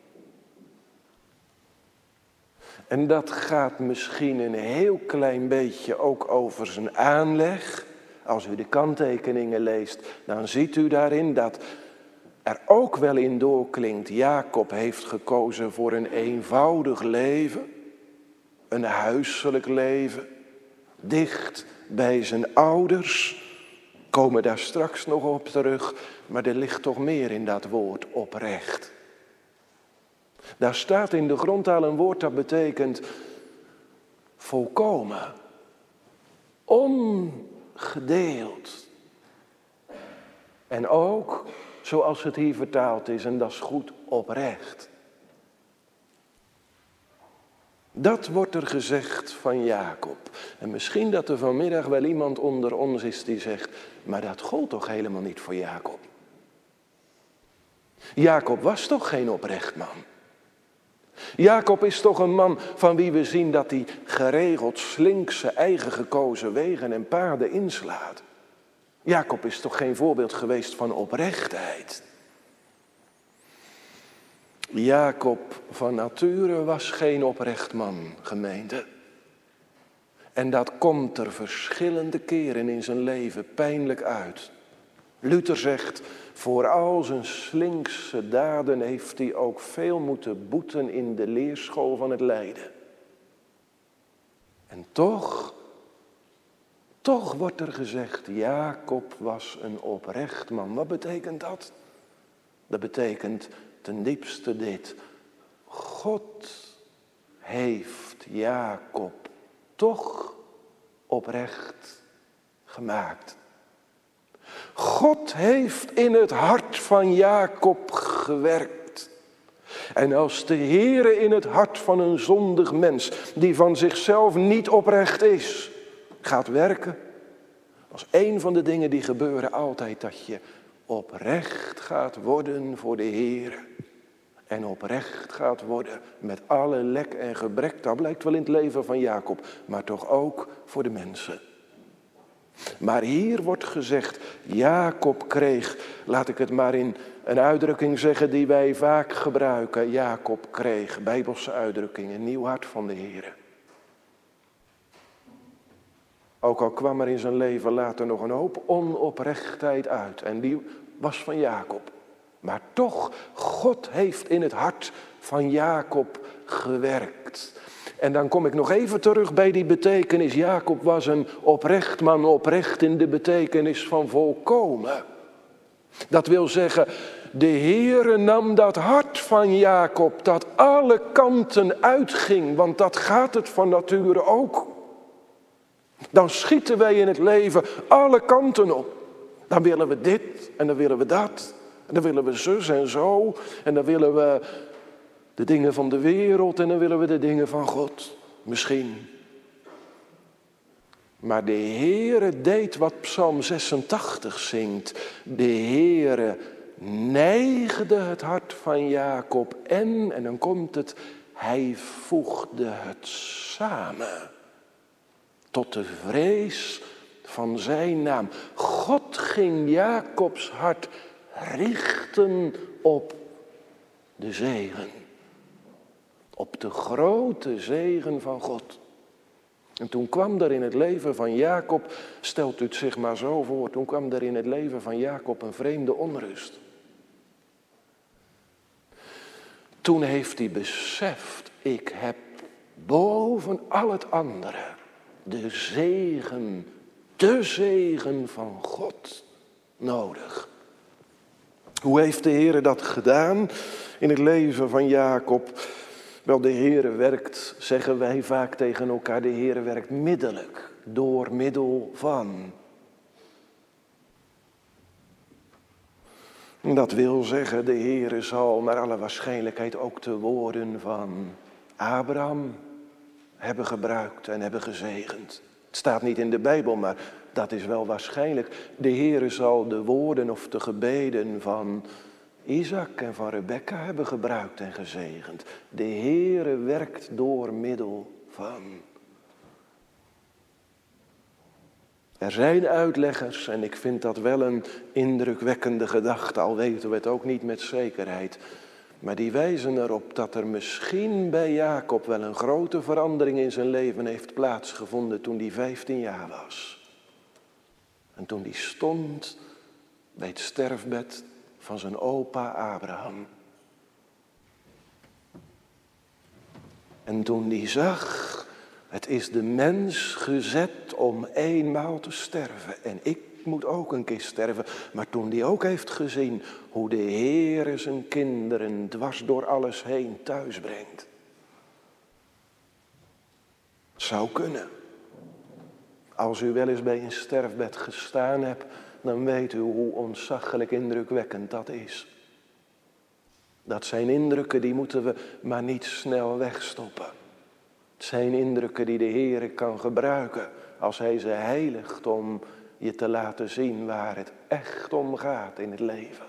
En dat gaat misschien een heel klein beetje ook over zijn aanleg. Als u de kanttekeningen leest, dan ziet u daarin dat er ook wel in doorklinkt. Jacob heeft gekozen voor een eenvoudig leven. Een huiselijk leven. Dicht bij zijn ouders. Komen daar straks nog op terug, maar er ligt toch meer in dat woord oprecht. Daar staat in de grondtaal een woord dat betekent volkomen, ongedeeld. En ook, zoals het hier vertaald is, en dat is goed, oprecht. Dat wordt er gezegd van Jacob. En misschien dat er vanmiddag wel iemand onder ons is die zegt, maar dat gold toch helemaal niet voor Jacob. Jacob was toch geen oprecht man. Jacob is toch een man van wie we zien dat hij geregeld slinks zijn eigen gekozen wegen en paden inslaat. Jacob is toch geen voorbeeld geweest van oprechtheid. Jacob van nature was geen oprecht man, gemeente. En dat komt er verschillende keren in zijn leven pijnlijk uit. Luther zegt, voor al zijn slinkse daden heeft hij ook veel moeten boeten in de leerschool van het lijden. En toch, toch wordt er gezegd, Jacob was een oprecht man. Wat betekent dat? Dat betekent ten diepste dit. God heeft Jacob toch oprecht gemaakt. God heeft in het hart van Jacob gewerkt. En als de Heere in het hart van een zondig mens, die van zichzelf niet oprecht is, gaat werken, als een van de dingen die gebeuren altijd dat je oprecht gaat worden voor de Heere. En oprecht gaat worden met alle lek en gebrek. Dat blijkt wel in het leven van Jacob, maar toch ook voor de mensen. Maar hier wordt gezegd, Jacob kreeg, laat ik het maar in een uitdrukking zeggen die wij vaak gebruiken. Jacob kreeg, Bijbelse uitdrukking, een nieuw hart van de Heere. Ook al kwam er in zijn leven later nog een hoop onoprechtheid uit. En die was van Jacob. Maar toch, God heeft in het hart van Jacob gewerkt. En dan kom ik nog even terug bij die betekenis. Jacob was een oprecht man, oprecht in de betekenis van volkomen. Dat wil zeggen, de Heere nam dat hart van Jacob, dat alle kanten uitging. Want dat gaat het van nature ook. Dan schieten wij in het leven alle kanten op. Dan willen we dit en dan willen we dat. En dan willen we zus en zo. En dan willen we de dingen van de wereld en dan willen we de dingen van God. Misschien. Maar de Heere deed wat Psalm zesentachtig zingt. De Heere neigde het hart van Jacob en, en dan komt het, hij voegde het samen. Tot de vrees van zijn naam. God ging Jacobs hart richten op de zegen. Op de grote zegen van God. En toen kwam er in het leven van Jacob, stelt u het zich maar zo voor, toen kwam er in het leven van Jacob een vreemde onrust. Toen heeft hij beseft, ik heb boven al het andere de zegen, de zegen van God nodig. Hoe heeft de Heere dat gedaan in het leven van Jacob? Wel, de Heere werkt, zeggen wij vaak tegen elkaar, de Heere werkt middelijk, door middel van. Dat wil zeggen, de Heere zal naar alle waarschijnlijkheid ook de woorden van Abraham hebben gebruikt en hebben gezegend. Het staat niet in de Bijbel, maar dat is wel waarschijnlijk. De Heere zal de woorden of de gebeden van Isaac en van Rebekka hebben gebruikt en gezegend. De Heere werkt door middel van. Er zijn uitleggers, en ik vind dat wel een indrukwekkende gedachte, al weten we het ook niet met zekerheid. Maar die wijzen erop dat er misschien bij Jacob wel een grote verandering in zijn leven heeft plaatsgevonden toen hij vijftien jaar was. En toen hij stond bij het sterfbed van zijn opa Abraham. En toen hij zag, het is de mens gezet om eenmaal te sterven. En ik ik moet ook een keer sterven. Maar toen hij ook heeft gezien hoe de Heere zijn kinderen dwars door alles heen thuis brengt. Zou kunnen. Als u wel eens bij een sterfbed gestaan hebt, dan weet u hoe ontzaglijk indrukwekkend dat is. Dat zijn indrukken die moeten we maar niet snel wegstoppen. Het zijn indrukken die de Heere kan gebruiken als hij ze heiligt om je te laten zien waar het echt om gaat in het leven.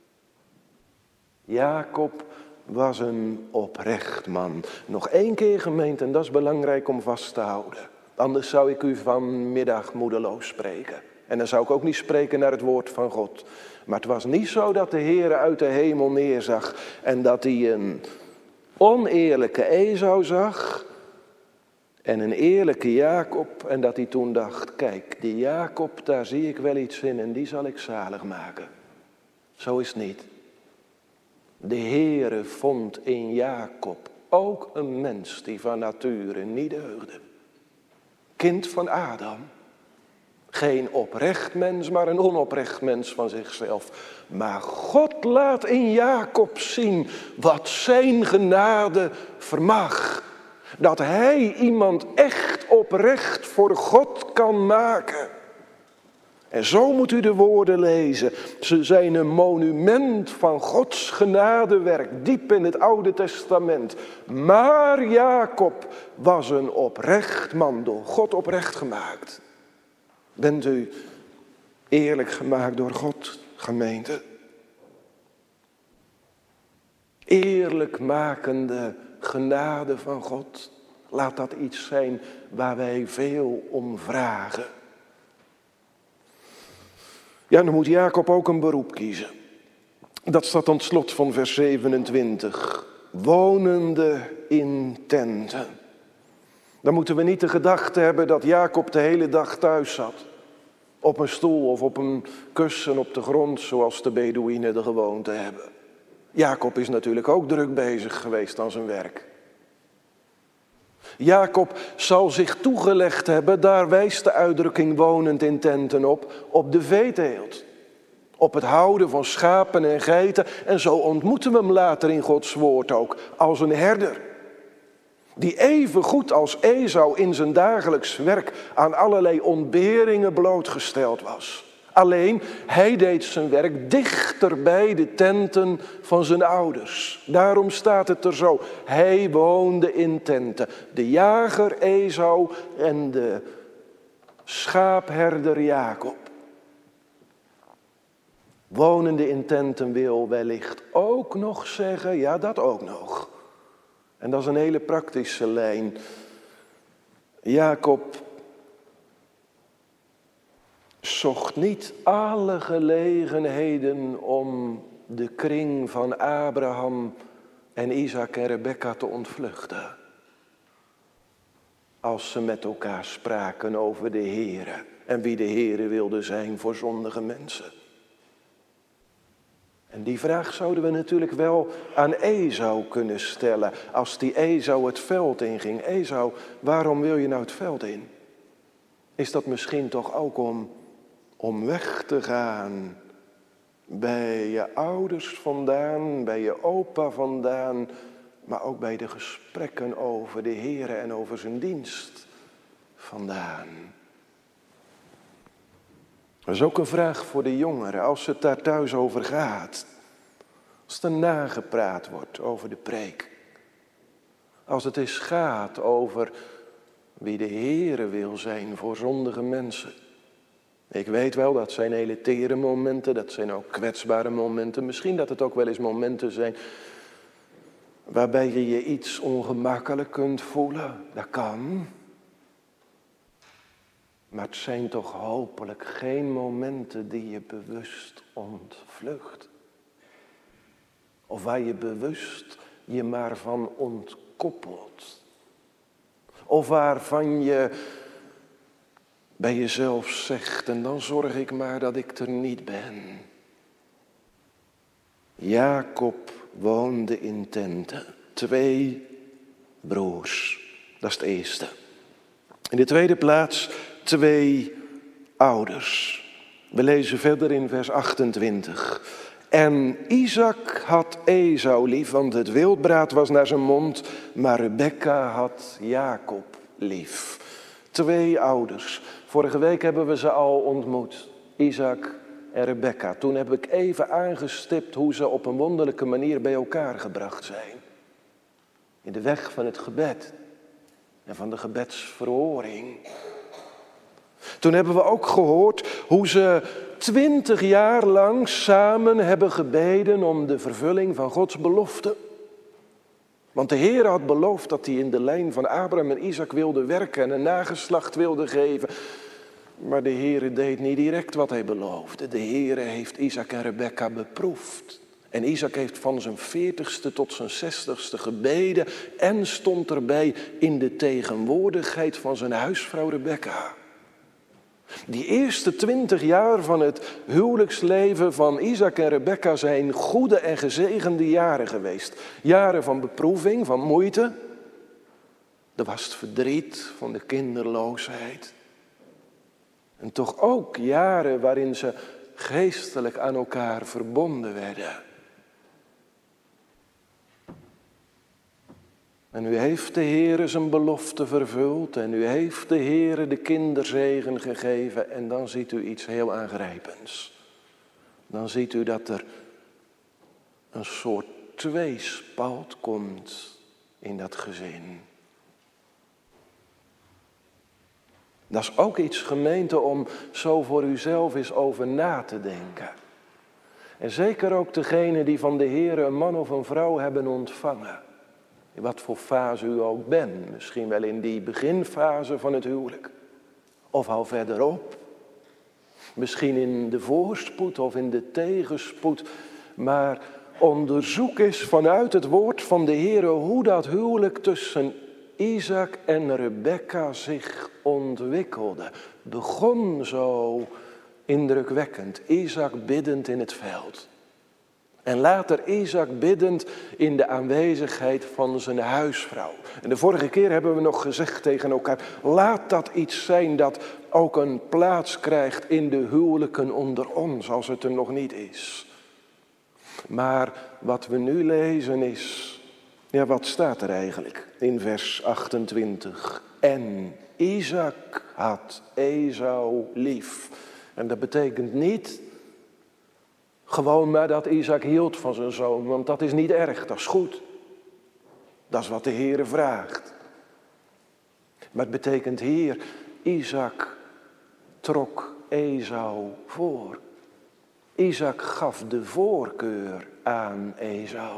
Jacob was een oprecht man. Nog één keer gemeente, en dat is belangrijk om vast te houden. Anders zou ik u vanmiddag moedeloos spreken. En dan zou ik ook niet spreken naar het woord van God. Maar het was niet zo dat de Heere uit de hemel neerzag en dat hij een oneerlijke Esau zag en een eerlijke Jacob en dat hij toen dacht, kijk, die Jacob, daar zie ik wel iets in en die zal ik zalig maken. Zo is het niet. De Heere vond in Jacob ook een mens die van nature niet deugde. Kind van Adam. Geen oprecht mens, maar een onoprecht mens van zichzelf. Maar God laat in Jacob zien wat zijn genade vermag. Dat hij iemand echt oprecht voor God kan maken. En zo moet u de woorden lezen. Ze zijn een monument van Gods genadewerk, diep in het Oude Testament. Maar Jacob was een oprecht man, door God oprecht gemaakt. Bent u eerlijk gemaakt door God, gemeente? Eerlijkmakende genade van God. Laat dat iets zijn waar wij veel om vragen. Ja, dan moet Jacob ook een beroep kiezen. Dat staat aan het slot van vers zevenentwintig. Wonende in tenten. Dan moeten we niet de gedachte hebben dat Jacob de hele dag thuis zat. Op een stoel of op een kussen op de grond, zoals de Bedouïnen de gewoonte hebben. Jacob is natuurlijk ook druk bezig geweest aan zijn werk. Jacob zal zich toegelegd hebben, daar wijst de uitdrukking wonend in tenten op, op de veeteelt. Op het houden van schapen en geiten. En zo ontmoeten we hem later in Gods woord ook, als een herder. Die even goed als Esau in zijn dagelijks werk aan allerlei ontberingen blootgesteld was. Alleen, hij deed zijn werk dichter bij de tenten van zijn ouders. Daarom staat het er zo. Hij woonde in tenten. De jager Esau en de schaapherder Jacob. Wonende in tenten wil wellicht ook nog zeggen, ja dat ook nog. En dat is een hele praktische lijn. Jacob zocht niet alle gelegenheden om de kring van Abraham en Isaac en Rebekka te ontvluchten. Als ze met elkaar spraken over de Heere en wie de Heere wilde zijn voor zondige mensen. En die vraag zouden we natuurlijk wel aan Esau kunnen stellen. Als die Esau het veld inging. Esau, waarom wil je nou het veld in? Is dat misschien toch ook om, om weg te gaan bij je ouders vandaan, bij je opa vandaan, maar ook bij de gesprekken over de Heere en over zijn dienst vandaan? Dat is ook een vraag voor de jongeren, als het daar thuis over gaat. Als er nagepraat wordt over de preek. Als het eens gaat over wie de Heere wil zijn voor zondige mensen. Ik weet wel, dat zijn hele tere momenten, dat zijn ook kwetsbare momenten. Misschien dat het ook wel eens momenten zijn waarbij je je iets ongemakkelijk kunt voelen. Dat kan. Maar het zijn toch hopelijk geen momenten die je bewust ontvlucht. Of waar je bewust je maar van ontkoppelt. Of waarvan je bij jezelf zegt, en dan zorg ik maar dat ik er niet ben. Jacob woonde in tenten. Twee broers. Dat is het eerste. In de tweede plaats twee ouders. We lezen verder in vers achtentwintig. En Isaac had Esau lief, want het wildbraad was naar zijn mond, maar Rebekka had Jacob lief. Twee ouders. Vorige week hebben we ze al ontmoet, Isaac en Rebekka. Toen heb ik even aangestipt hoe ze op een wonderlijke manier bij elkaar gebracht zijn. In de weg van het gebed en van de gebedsverhoring. Toen hebben we ook gehoord hoe ze twintig jaar lang samen hebben gebeden om de vervulling van Gods belofte. Want de Heer had beloofd dat hij in de lijn van Abraham en Isaac wilde werken en een nageslacht wilde geven. Maar de Heer deed niet direct wat hij beloofde. De Heer heeft Isaac en Rebekka beproefd. En Isaac heeft van zijn veertigste tot zijn zestigste gebeden en stond erbij in de tegenwoordigheid van zijn huisvrouw Rebekka. Die eerste twintig jaar van het huwelijksleven van Isaac en Rebekka zijn goede en gezegende jaren geweest. Jaren van beproeving, van moeite. Er was het verdriet van de kinderloosheid. En toch ook jaren waarin ze geestelijk aan elkaar verbonden werden. En nu heeft de Heere zijn belofte vervuld en nu heeft de Heere de kinderzegen gegeven en dan ziet u iets heel aangrijpends. Dan ziet u dat er een soort tweespalt komt in dat gezin. Dat is ook iets, gemeente, om zo voor uzelf eens over na te denken. En zeker ook degenen die van de Heere een man of een vrouw hebben ontvangen. In wat voor fase u ook bent. Misschien wel in die beginfase van het huwelijk. Of al verderop. Misschien in de voorspoed of in de tegenspoed. Maar onderzoek eens vanuit het woord van de Heere hoe dat huwelijk tussen Isaac en Rebekka zich ontwikkelde. Begon zo indrukwekkend. Isaac biddend in het veld. En later Isaac biddend in de aanwezigheid van zijn huisvrouw. En de vorige keer hebben we nog gezegd tegen elkaar, laat dat iets zijn dat ook een plaats krijgt in de huwelijken onder ons, als het er nog niet is. Maar wat we nu lezen is, ja, wat staat er eigenlijk in vers achtentwintig? En Isaac had Esau lief. En dat betekent niet gewoon maar dat Isaac hield van zijn zoon, want dat is niet erg, dat is goed. Dat is wat de Heere vraagt. Maar het betekent hier, Isaac trok Esau voor. Isaac gaf de voorkeur aan Esau.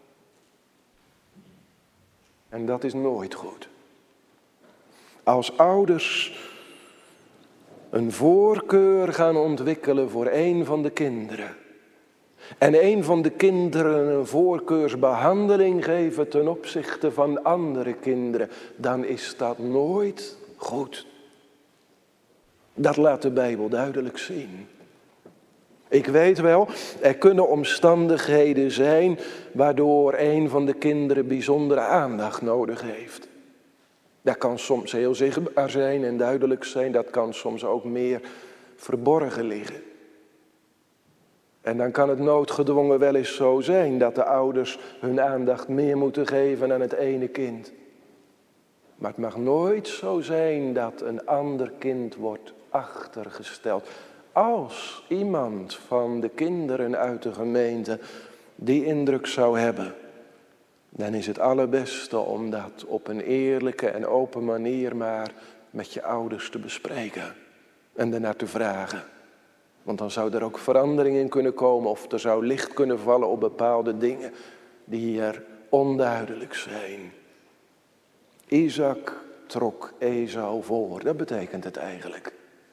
En dat is nooit goed. Als ouders een voorkeur gaan ontwikkelen voor een van de kinderen. En een van de kinderen een voorkeursbehandeling geven ten opzichte van andere kinderen. Dan is dat nooit goed. Dat laat de Bijbel duidelijk zien. Ik weet wel, er kunnen omstandigheden zijn waardoor een van de kinderen bijzondere aandacht nodig heeft. Dat kan soms heel zichtbaar zijn en duidelijk zijn, dat kan soms ook meer verborgen liggen. En dan kan het noodgedwongen wel eens zo zijn dat de ouders hun aandacht meer moeten geven aan het ene kind. Maar het mag nooit zo zijn dat een ander kind wordt achtergesteld. Als iemand van de kinderen uit de gemeente die indruk zou hebben, dan is het allerbeste om dat op een eerlijke en open manier maar met je ouders te bespreken en daarnaar te vragen. Want dan zou er ook verandering in kunnen komen of er zou licht kunnen vallen op bepaalde dingen die er onduidelijk zijn. Isaac trok Esau voor, dat betekent het eigenlijk.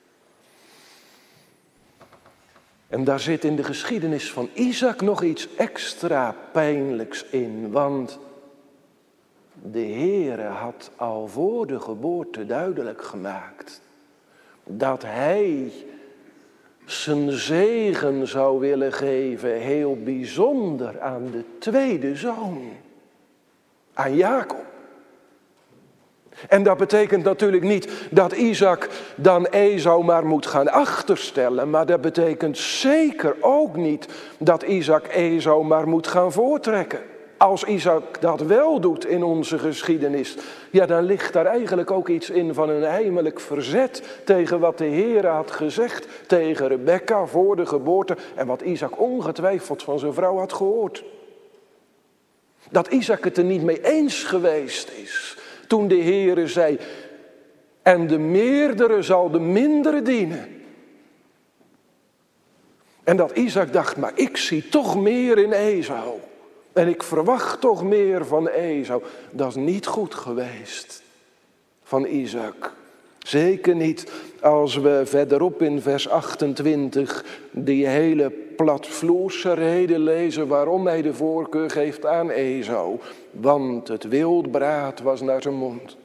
En daar zit in de geschiedenis van Isaac nog iets extra pijnlijks in, want de Heere had al voor de geboorte duidelijk gemaakt dat hij zijn zegen zou willen geven, heel bijzonder aan de tweede zoon, aan Jacob. En dat betekent natuurlijk niet dat Isaac dan Esau maar moet gaan achterstellen. Maar dat betekent zeker ook niet dat Isaac Esau maar moet gaan voortrekken. Als Isaac dat wel doet in onze geschiedenis, ja, dan ligt daar eigenlijk ook iets in van een heimelijk verzet tegen wat de Heer had gezegd tegen Rebekka voor de geboorte en wat Isaac ongetwijfeld van zijn vrouw had gehoord. Dat Isaac het er niet mee eens geweest is toen de Heere zei, en de meerdere zal de mindere dienen. En dat Isaac dacht, maar ik zie toch meer in Esau. En ik verwacht toch meer van Esau. Dat is niet goed geweest van Isaac. Zeker niet als we verderop in vers achtentwintig die hele platvloerse reden lezen waarom hij de voorkeur geeft aan Esau. Want het wildbraad was naar zijn mond.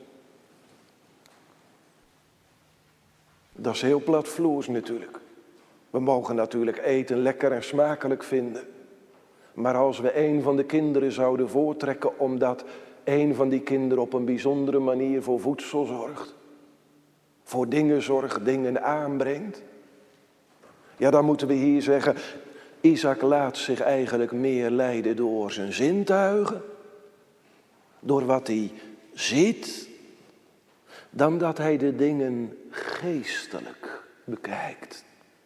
Dat is heel platvloers natuurlijk. We mogen natuurlijk eten lekker en smakelijk vinden. Maar als we een van de kinderen zouden voortrekken omdat een van die kinderen op een bijzondere manier voor voedsel zorgt. Voor dingen zorgt, dingen aanbrengt. Ja, dan moeten we hier zeggen, Isaac laat zich eigenlijk meer leiden door zijn zintuigen. Door wat hij ziet. Dan dat hij de dingen geestelijk bekijkt.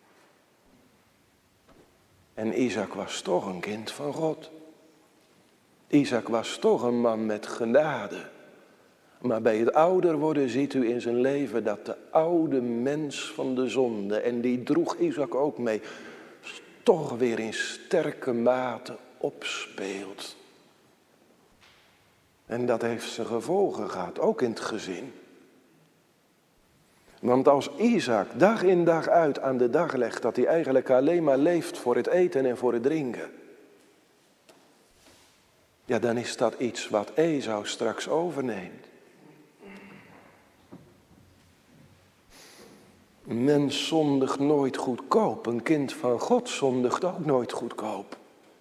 En Isaac was toch een kind van God. Isaac was toch een man met genade. Maar bij het ouder worden ziet u in zijn leven dat de oude mens van de zonde, en die droeg Isaac ook mee, toch weer in sterke mate opspeelt. En dat heeft zijn gevolgen gehad, ook in het gezin. Want als Isaac dag in dag uit aan de dag legt dat hij eigenlijk alleen maar leeft voor het eten en voor het drinken. Ja, dan is dat iets wat Esau straks overneemt. Een mens zondigt nooit goedkoop. Een kind van God zondigt ook nooit goedkoop.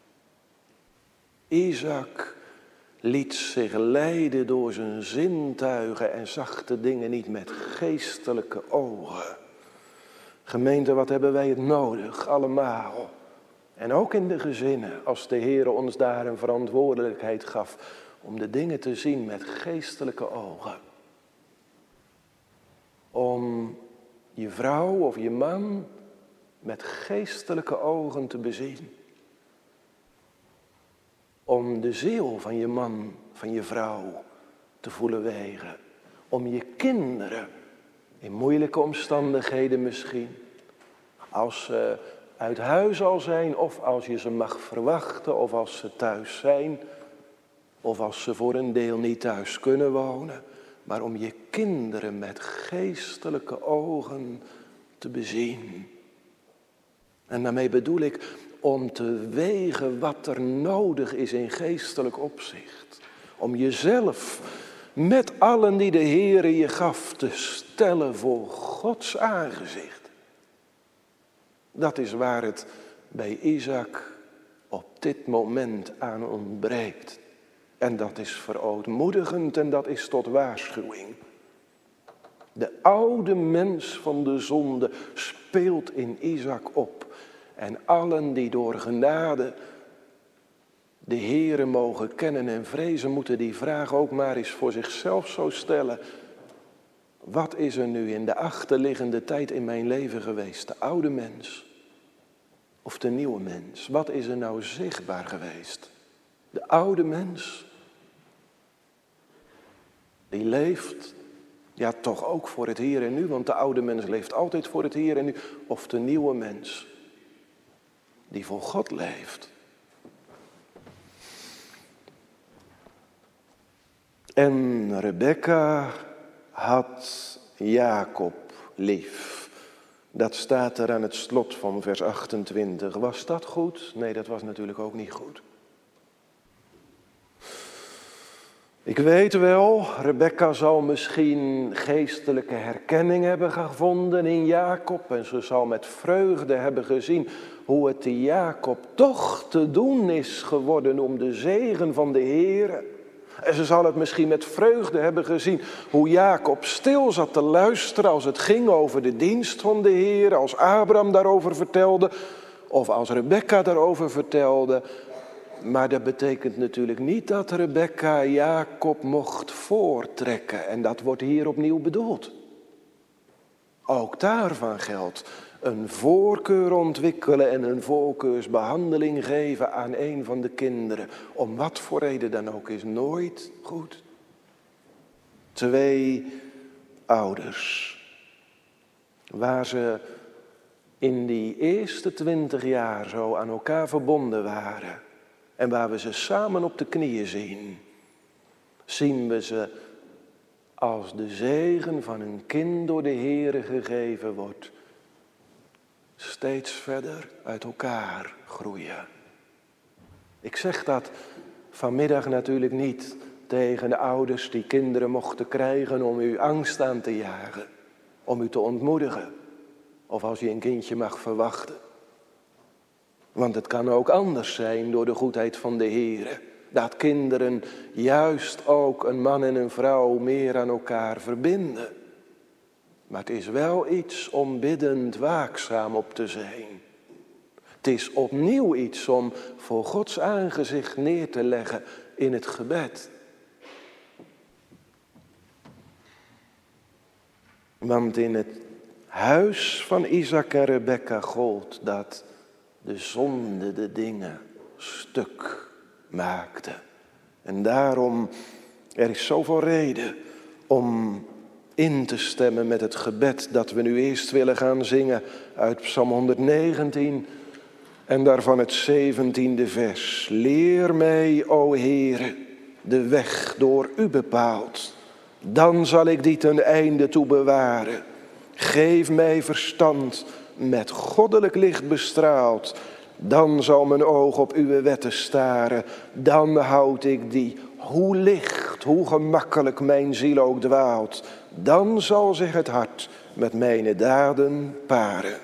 Isaac liet zich leiden door zijn zintuigen en zag de dingen niet met geestelijke ogen. Gemeente, wat hebben wij het nodig, allemaal. En ook in de gezinnen, als de Heer ons daar een verantwoordelijkheid gaf om de dingen te zien met geestelijke ogen. Om je vrouw of je man met geestelijke ogen te bezien. Om de ziel van je man, van je vrouw te voelen wegen. Om je kinderen, in moeilijke omstandigheden misschien, als ze uit huis al zijn of als je ze mag verwachten of als ze thuis zijn. Of als ze voor een deel niet thuis kunnen wonen. Maar om je kinderen met geestelijke ogen te bezien. En daarmee bedoel ik om te wegen wat er nodig is in geestelijk opzicht. Om jezelf met allen die de Heere je gaf te stellen voor Gods aangezicht. Dat is waar het bij Isaac op dit moment aan ontbreekt. En dat is verootmoedigend en dat is tot waarschuwing. De oude mens van de zonde speelt in Isaac op. En allen die door genade de Heere mogen kennen en vrezen, moeten die vraag ook maar eens voor zichzelf zo stellen. Wat is er nu in de achterliggende tijd in mijn leven geweest? De oude mens of de nieuwe mens? Wat is er nou zichtbaar geweest? De oude mens, die leeft, ja toch ook voor het hier en nu, want de oude mens leeft altijd voor het hier en nu. Of de nieuwe mens, die voor God leeft. En Rebekka had Jacob lief. Dat staat er aan het slot van vers achtentwintig. Was dat goed? Nee, dat was natuurlijk ook niet goed. Ik weet wel, Rebekka zal misschien geestelijke herkenning hebben gevonden in Jacob. En ze zal met vreugde hebben gezien hoe het de Jacob toch te doen is geworden om de zegen van de Heere, En ze zal het misschien met vreugde hebben gezien hoe Jacob stil zat te luisteren als het ging over de dienst van de Heer, als Abraham daarover vertelde of als Rebekka daarover vertelde. Maar dat betekent natuurlijk niet dat Rebekka Jacob mocht voortrekken. En dat wordt hier opnieuw bedoeld. Ook daarvan geldt een voorkeur ontwikkelen en een voorkeursbehandeling geven aan een van de kinderen. Om wat voor reden dan ook is nooit goed. Twee ouders. Waar ze in die eerste twintig jaar zo aan elkaar verbonden waren. En waar we ze samen op de knieën zien. Zien we ze als de zegen van een kind door de Heere gegeven wordt. Steeds verder uit elkaar groeien. Ik zeg dat vanmiddag natuurlijk niet tegen de ouders die kinderen mochten krijgen om u angst aan te jagen. Om u te ontmoedigen. Of als je een kindje mag verwachten. Want het kan ook anders zijn door de goedheid van de Heere. Dat kinderen juist ook een man en een vrouw meer aan elkaar verbinden. Maar het is wel iets om biddend waakzaam op te zijn. Het is opnieuw iets om voor Gods aangezicht neer te leggen in het gebed. Want in het huis van Isaac en Rebekka gold dat de zonde de dingen stuk maakte. En daarom, er is zoveel reden om in te stemmen met het gebed dat we nu eerst willen gaan zingen uit Psalm honderdnegentien en daarvan het zeventiende vers. Leer mij, o Heere, de weg door u bepaald, dan zal ik die ten einde toe bewaren. Geef mij verstand, met goddelijk licht bestraald, dan zal mijn oog op uw wetten staren, dan houd ik die, hoe licht, hoe gemakkelijk mijn ziel ook dwaalt, dan zal zich het hart met mijn daden paren.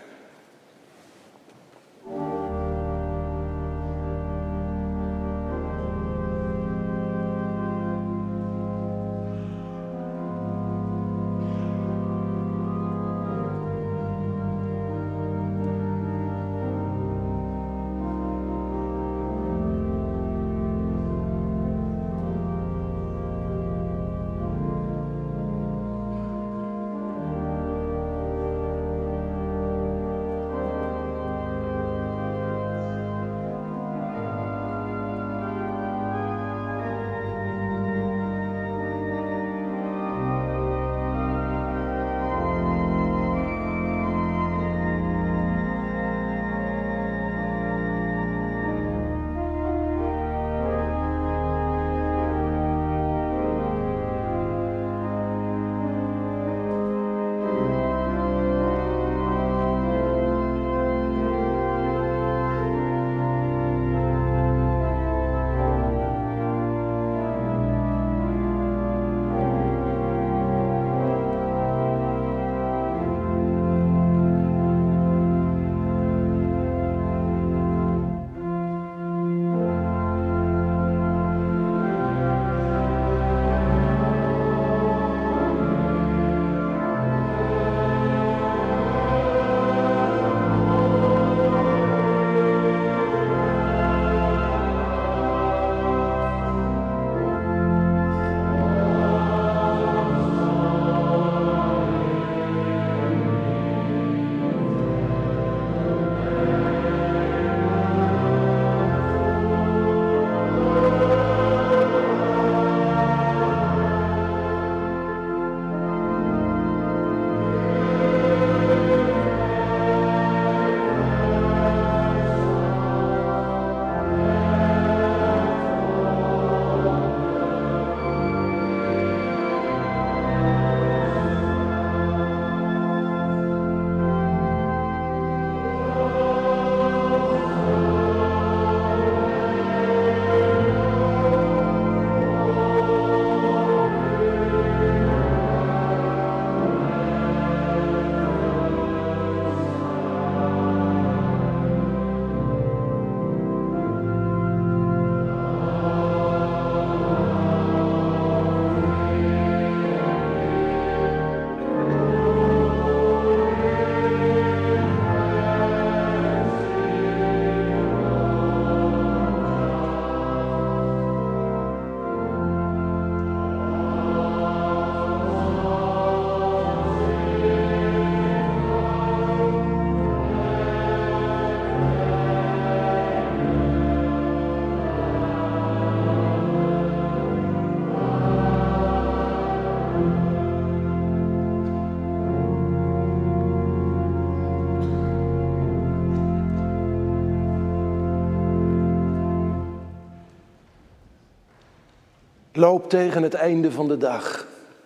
loopt tegen het einde van de dag.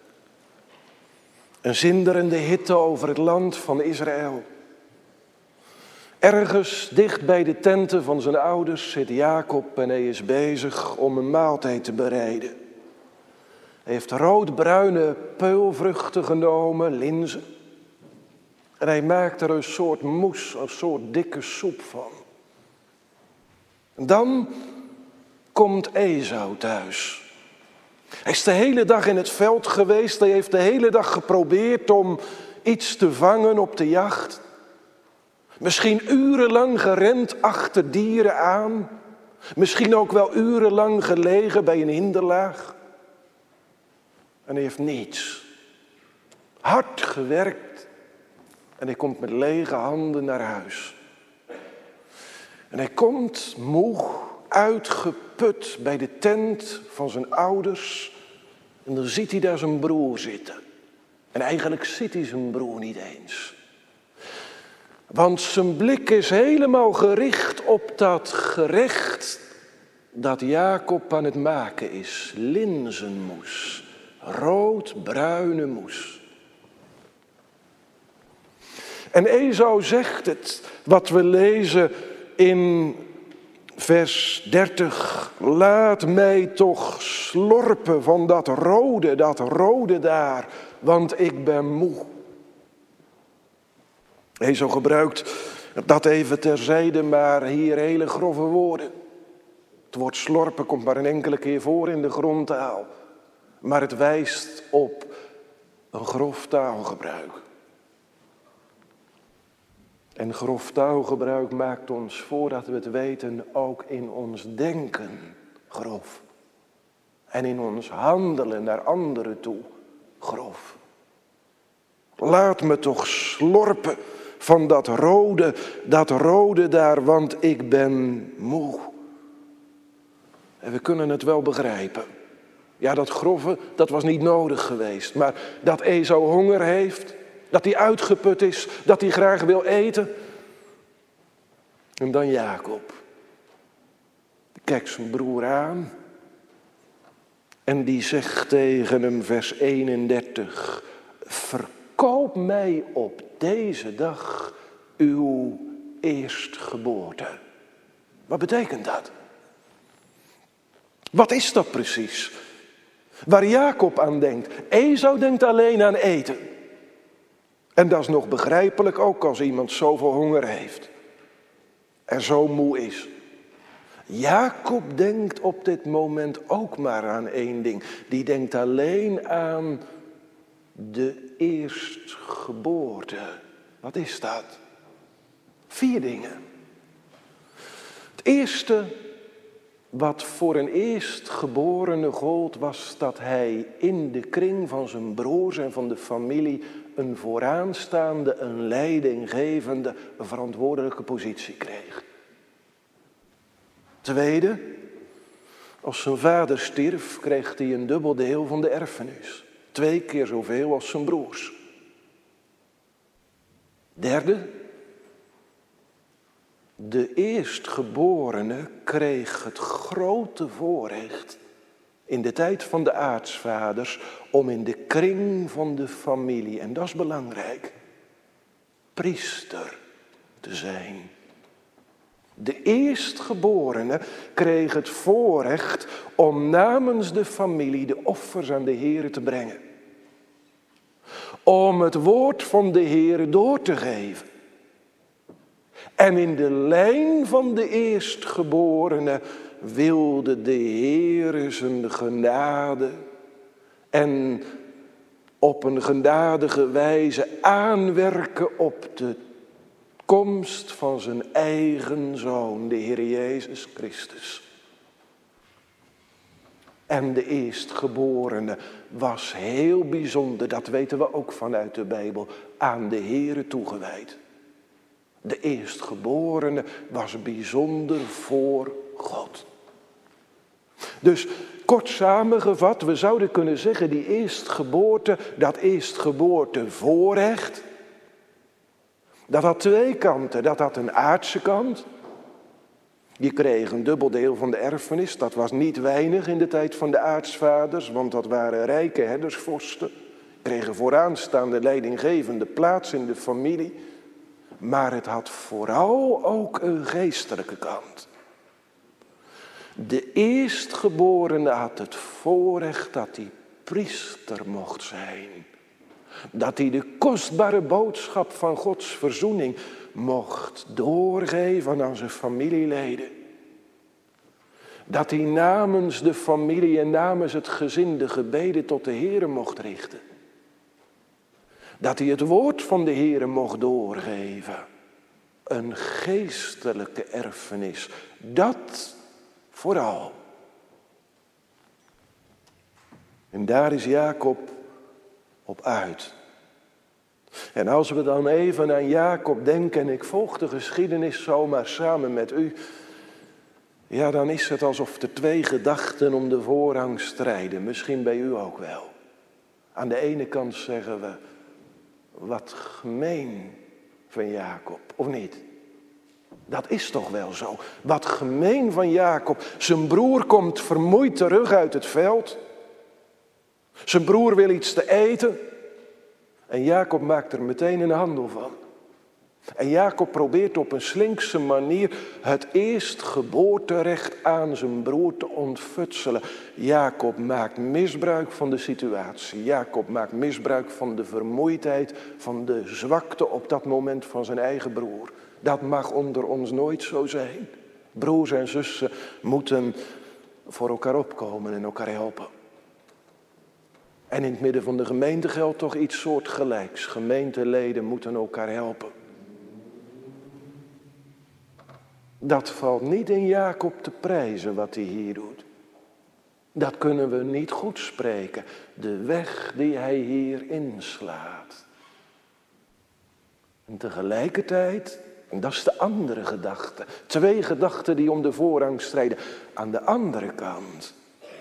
Een zinderende hitte over het land van Israël. Ergens dicht bij de tenten van zijn ouders zit Jacob en hij is bezig om een maaltijd te bereiden. Hij heeft roodbruine peulvruchten genomen, linzen. En hij maakt er een soort moes, een soort dikke soep van. En dan komt Esau thuis. Hij is de hele dag in het veld geweest. Hij heeft de hele dag geprobeerd om iets te vangen op de jacht. Misschien urenlang gerend achter dieren aan. Misschien ook wel urenlang gelegen bij een hinderlaag. En hij heeft niets. Hard gewerkt. En hij komt met lege handen naar huis. En hij komt moe, uitgeput bij de tent van zijn ouders. En dan ziet hij daar zijn broer zitten. En eigenlijk ziet hij zijn broer niet eens. Want zijn blik is helemaal gericht op dat gerecht dat Jacob aan het maken is. Linzenmoes, rood-bruine moes. En Esau zegt het, wat we lezen in vers dertig. Laat mij toch slorpen van dat rode, dat rode daar, want ik ben moe. Esau gebruikt dat even terzijde, maar hier hele grove woorden. Het woord slorpen komt maar een enkele keer voor in de grondtaal. Maar het wijst op een grof taalgebruik. En grof taalgebruik maakt ons, voordat we het weten, ook in ons denken grof. En in ons handelen naar anderen toe grof. Laat me toch slorpen van dat rode, dat rode daar, want ik ben moe. En we kunnen het wel begrijpen. Ja, dat grove, dat was niet nodig geweest. Maar dat Esau honger heeft, dat hij uitgeput is, dat hij graag wil eten. En dan Jacob. Die kijkt zijn broer aan. En die zegt tegen hem, vers eenendertig. Verkoop mij op deze dag uw eerstgeboorte. Wat betekent dat? Wat is dat precies? Waar Jacob aan denkt. Esau denkt alleen aan eten. En dat is nog begrijpelijk ook als iemand zoveel honger heeft. En zo moe is. Jacob denkt op dit moment ook maar aan één ding. Die denkt alleen aan de eerstgeboorte. Wat is dat? Vier dingen. Het eerste wat voor een eerstgeborene gold was dat hij in de kring van zijn broers en van de familie een vooraanstaande, een leidinggevende, een verantwoordelijke positie kreeg. Tweede, als zijn vader stierf, kreeg hij een dubbel deel van de erfenis. Twee keer zoveel als zijn broers. Derde, de eerstgeborene kreeg het grote voorrecht in de tijd van de aartsvaders om in de kring van de familie, en dat is belangrijk, priester te zijn. De eerstgeborene kreeg het voorrecht om namens de familie de offers aan de Heere te brengen. Om het woord van de Heere door te geven. En in de lijn van de eerstgeborene wilde de Heere zijn genade en op een genadige wijze aanwerken op de komst van zijn eigen Zoon, de Heer Jezus Christus. En de eerstgeborene was heel bijzonder, dat weten we ook vanuit de Bijbel, aan de Heere toegewijd. De eerstgeborene was bijzonder voor God. Dus kort samengevat, we zouden kunnen zeggen, die eerstgeboorte, dat eerstgeboorte voorrecht, dat had twee kanten. Dat had een aardse kant Je kreeg een dubbel deel van de erfenis. Dat was niet weinig in de tijd van de aartsvaders, want dat waren rijke herdersvorsten. Kregen vooraanstaande leidinggevende plaats in de familie. Maar het had vooral ook een geestelijke kant. De eerstgeborene had het voorrecht dat hij priester mocht zijn. Dat hij de kostbare boodschap van Gods verzoening mocht doorgeven aan zijn familieleden. Dat hij namens de familie en namens het gezin de gebeden tot de Heere mocht richten. Dat hij het woord van de Heere mocht doorgeven. Een geestelijke erfenis. Dat vooral. En daar is Jacob op uit. En als we dan even aan Jacob denken, en ik volg de geschiedenis zomaar samen met u, ja, dan is het alsof er twee gedachten om de voorrang strijden. Misschien bij u ook wel. Aan de ene kant zeggen we, wat gemeen van Jacob, of niet? Dat is toch wel zo. Wat gemeen van Jacob. Zijn broer komt vermoeid terug uit het veld. Zijn broer wil iets te eten. En Jacob maakt er meteen een handel van. En Jacob probeert op een slinkse manier het eerstgeboorterecht aan zijn broer te ontfutselen. Jacob maakt misbruik van de situatie. Jacob maakt misbruik van de vermoeidheid, van de zwakte op dat moment van zijn eigen broer. Dat mag onder ons nooit zo zijn. Broers en zussen moeten voor elkaar opkomen en elkaar helpen. En in het midden van de gemeente geldt toch iets soortgelijks. Gemeenteleden moeten elkaar helpen. Dat valt niet in Jacob te prijzen wat hij hier doet. Dat kunnen we niet goed spreken. De weg die hij hier inslaat. En tegelijkertijd, en dat is de andere gedachte. Twee gedachten die om de voorrang strijden. Aan de andere kant.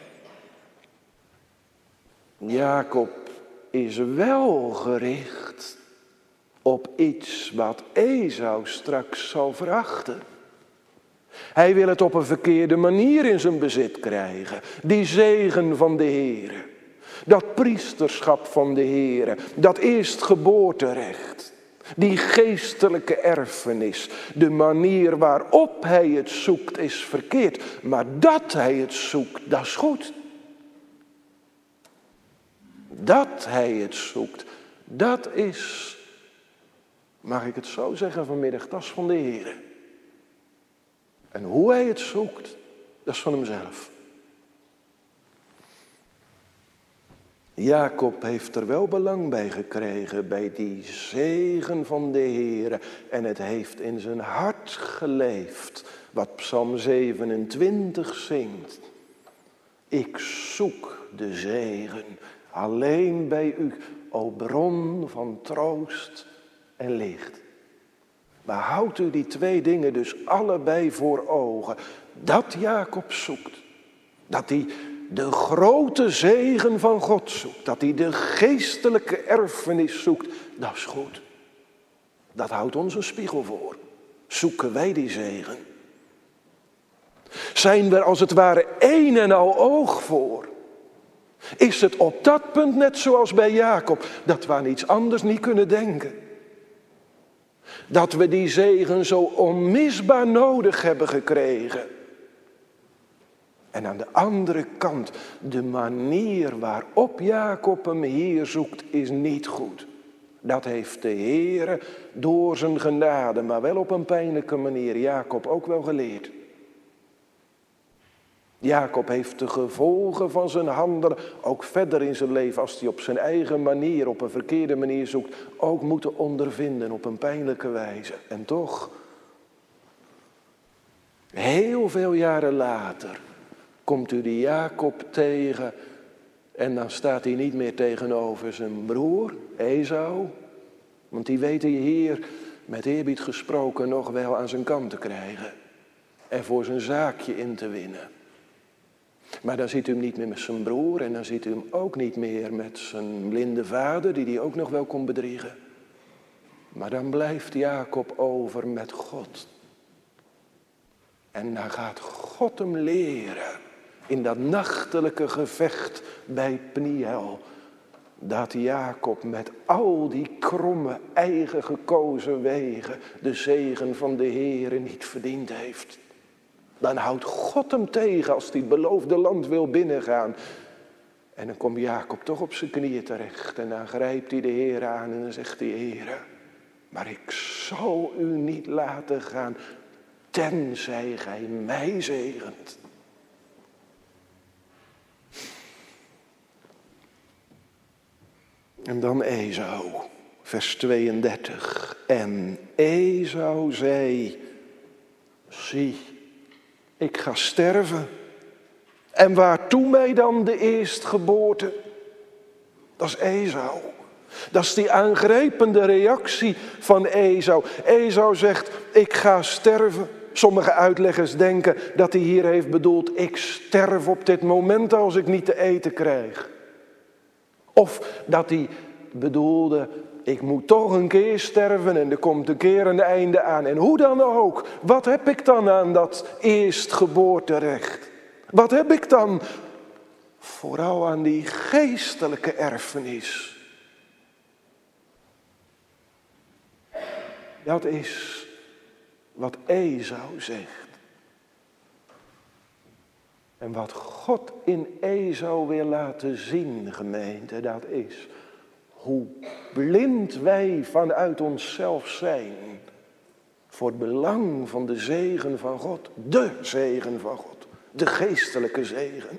Jacob is wel gericht op iets wat Esau straks zal verachten. Hij wil het op een verkeerde manier in zijn bezit krijgen. Die zegen van de Heere. Dat priesterschap van de Heere. Dat eerstgeboorterecht. Die geestelijke erfenis. De manier waarop hij het zoekt is verkeerd. Maar dat hij het zoekt, dat is goed. Dat hij het zoekt, dat is, mag ik het zo zeggen vanmiddag, dat is van de Heere. En hoe hij het zoekt, dat is van hemzelf. Jacob heeft er wel belang bij gekregen, bij die zegen van de Heere. En het heeft in zijn hart geleefd, wat Psalm zevenentwintig zingt. Ik zoek de zegen. Alleen bij u, o bron van troost en licht. Maar houdt u die twee dingen dus allebei voor ogen. Dat Jacob zoekt. Dat hij de grote zegen van God zoekt. Dat hij de geestelijke erfenis zoekt. Dat is goed. Dat houdt ons een spiegel voor. Zoeken wij die zegen? Zijn we als het ware één en al oog voor? Is het op dat punt net zoals bij Jacob, dat we aan iets anders niet kunnen denken? Dat we die zegen zo onmisbaar nodig hebben gekregen. En aan de andere kant, de manier waarop Jacob hem hier zoekt, is niet goed. Dat heeft de Heere door zijn genade, maar wel op een pijnlijke manier, Jacob ook wel geleerd. Jacob heeft de gevolgen van zijn handelen, ook verder in zijn leven, als hij op zijn eigen manier, op een verkeerde manier zoekt, ook moeten ondervinden op een pijnlijke wijze. En toch, heel veel jaren later, komt u die Jacob tegen en dan staat hij niet meer tegenover zijn broer, Esau, want die weet hij hier, met eerbied gesproken, nog wel aan zijn kant te krijgen en voor zijn zaakje in te winnen. Maar dan ziet u hem niet meer met zijn broer en dan ziet u hem ook niet meer met zijn blinde vader, die hij ook nog wel kon bedriegen. Maar dan blijft Jacob over met God. En dan gaat God hem leren, in dat nachtelijke gevecht bij Peniel, dat Jacob met al die kromme eigen gekozen wegen de zegen van de Heere niet verdiend heeft. Dan houdt God hem tegen als hij het beloofde land wil binnengaan. En dan komt Jacob toch op zijn knieën terecht en dan grijpt hij de Heere aan en dan zegt hij: Heere, maar ik zal u niet laten gaan, tenzij gij mij zegent. En dan Esau, vers tweeëndertig. En Esau zei: zie, ik ga sterven. En waartoe mij dan de eerstgeboorte? Dat is Esau. Dat is die aangrijpende reactie van Esau. Esau zegt: ik ga sterven. Sommige uitleggers denken dat hij hier heeft bedoeld: ik sterf op dit moment als ik niet te eten krijg. Of dat hij bedoelde: ik moet toch een keer sterven en er komt een keer een einde aan. En hoe dan ook, wat heb ik dan aan dat eerstgeboorterecht? Wat heb ik dan vooral aan die geestelijke erfenis? Dat is wat Esau zegt. En wat God in Esau wil laten zien, gemeente, dat is hoe blind wij vanuit onszelf zijn voor het belang van de zegen van God. De zegen van God, de geestelijke zegen.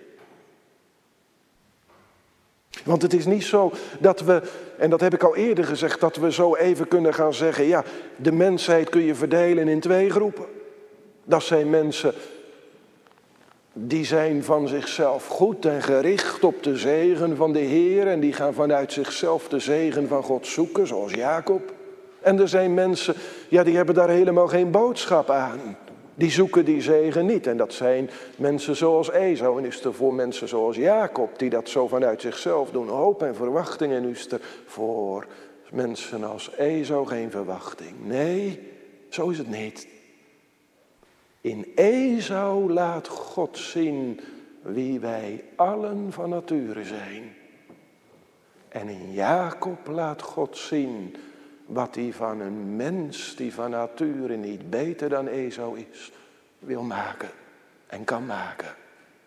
Want het is niet zo dat we, en dat heb ik al eerder gezegd, dat we zo even kunnen gaan zeggen: ja, de mensheid kun je verdelen in twee groepen. Dat zijn mensen die zijn van zichzelf goed en gericht op de zegen van de Heer. En die gaan vanuit zichzelf de zegen van God zoeken, zoals Jacob. En er zijn mensen, ja, die hebben daar helemaal geen boodschap aan. Die zoeken die zegen niet. En dat zijn mensen zoals Esau. En is er voor mensen zoals Jacob, die dat zo vanuit zichzelf doen, hoop en verwachting. En is er voor mensen als Esau geen verwachting. Nee, zo is het niet. In Esau laat God zien wie wij allen van nature zijn. En in Jacob laat God zien wat hij van een mens die van nature niet beter dan Esau is, wil maken en kan maken.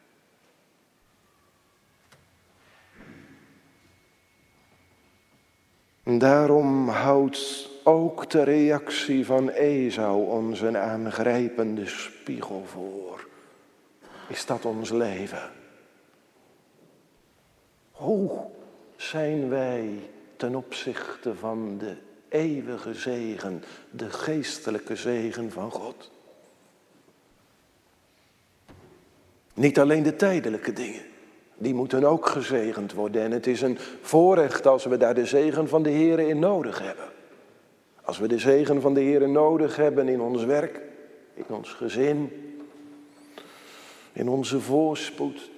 En daarom houdt ook de reactie van Esau ons een aangrijpende spiegel voor. Is dat ons leven? Hoe zijn wij ten opzichte van de eeuwige zegen, de geestelijke zegen van God? Niet alleen de tijdelijke dingen, die moeten ook gezegend worden. En het is een voorrecht als we daar de zegen van de Heer in nodig hebben. Als we de zegen van de Heer nodig hebben in ons werk, in ons gezin, in onze voorspoed,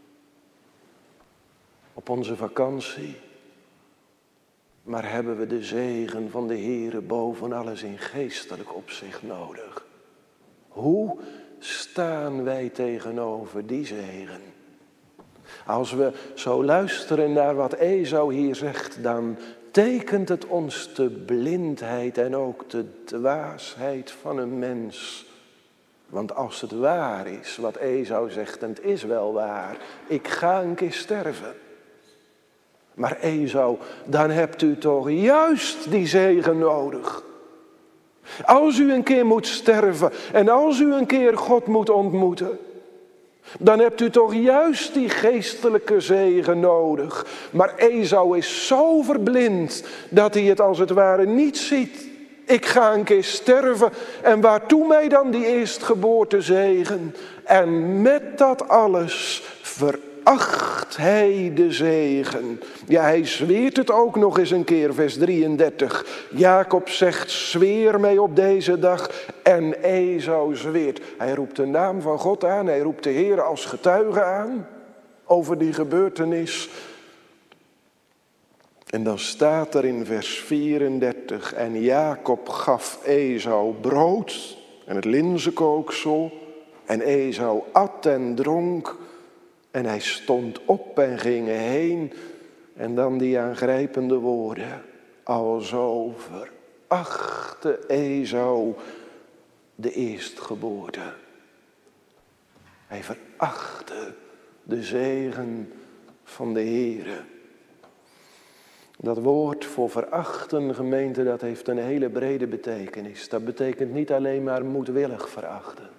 op onze vakantie. Maar hebben we de zegen van de Heer boven alles in geestelijk opzicht nodig? Hoe staan wij tegenover die zegen? Als we zo luisteren naar wat Esau hier zegt, dan tekent het ons de blindheid en ook de dwaasheid van een mens. Want als het waar is wat Esau zegt, en het is wel waar, ik ga een keer sterven. Maar Esau, dan hebt u toch juist die zegen nodig. Als u een keer moet sterven en als u een keer God moet ontmoeten, dan hebt u toch juist die geestelijke zegen nodig. Maar Esau is zo verblind dat hij het als het ware niet ziet. Ik ga een keer sterven en waartoe mij dan die eerstgeboortezegen? En met dat alles veracht hij de zegen. Ja, hij zweert het ook nog eens een keer, vers drieëndertig. Jacob zegt: zweer mij op deze dag. En Esau zweert. Hij roept de naam van God aan. Hij roept de Heer als getuige aan over die gebeurtenis. En dan staat er in vers vierendertig: en Jacob gaf Esau brood en het linzenkooksel En Esau at en dronk en hij stond op en ging heen. En dan die aangrijpende woorden. Alzo verachtte Esau de eerstgeboorte. Hij verachtte de zegen van de Heere. Dat woord voor verachten, gemeente, dat heeft een hele brede betekenis. Dat betekent niet alleen maar moedwillig verachten.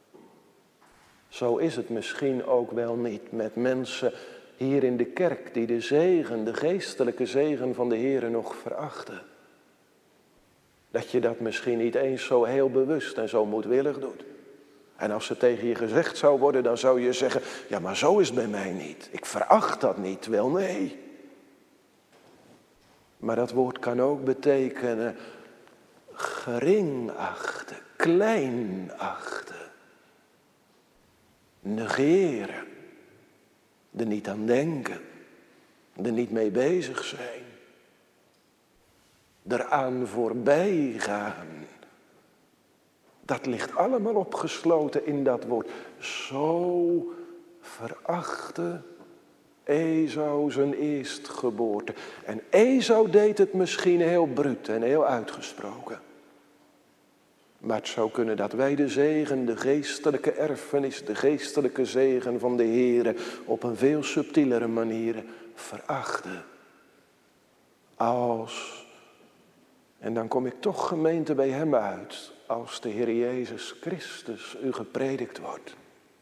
Zo is het misschien ook wel niet met mensen hier in de kerk die de zegen, de geestelijke zegen van de Heere nog verachten. Dat je dat misschien niet eens zo heel bewust en zo moedwillig doet. En als het tegen je gezegd zou worden, dan zou je zeggen, ja, maar zo is het bij mij niet. Ik veracht dat niet, wel nee. Maar dat woord kan ook betekenen gering achten, klein achten, negeren, er niet aan denken, er niet mee bezig zijn, eraan voorbij gaan. Dat ligt allemaal opgesloten in dat woord. Zo verachtte Esau zijn eerstgeboorte. En Esau deed het misschien heel bruut en heel uitgesproken. Maar het zou kunnen dat wij de zegen, de geestelijke erfenis, de geestelijke zegen van de Heere op een veel subtielere manier verachten. Als, en dan kom ik toch gemeente bij hem uit, als de Heer Jezus Christus u gepredikt wordt.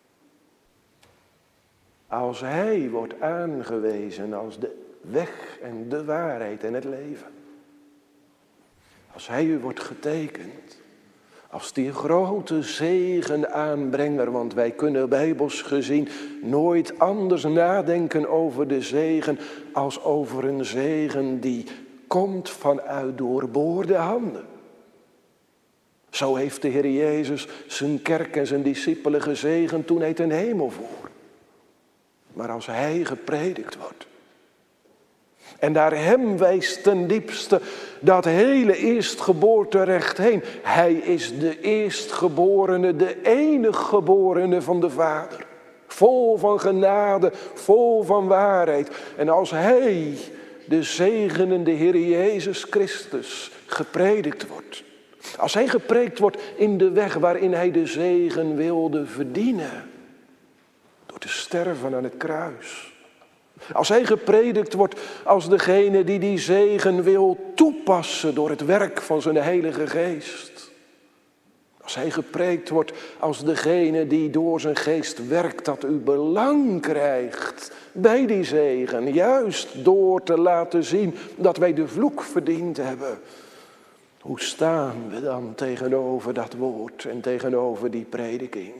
Als Hij wordt aangewezen als de weg en de waarheid en het leven. Als Hij u wordt getekend. Als die grote zegenaanbrenger, want wij kunnen bijbels gezien nooit anders nadenken over de zegen als over een zegen die komt vanuit doorboorde handen. Zo heeft de Heer Jezus zijn kerk en zijn discipelen gezegend toen hij ten hemel voer. Maar als Hij gepredikt wordt. En naar Hem wijst ten diepste dat hele eerstgeboorterecht heen. Hij is de eerstgeborene, de eniggeborene van de Vader. Vol van genade, vol van waarheid. En als Hij, de zegenende Heer Jezus Christus, gepredikt wordt. Als Hij gepreekt wordt in de weg waarin Hij de zegen wilde verdienen. Door te sterven aan het kruis. Als Hij gepredikt wordt als degene die die zegen wil toepassen door het werk van zijn Heilige Geest. Als Hij gepreekt wordt als degene die door zijn geest werkt dat u belang krijgt bij die zegen. Juist door te laten zien dat wij de vloek verdiend hebben. Hoe staan we dan tegenover dat woord en tegenover die prediking?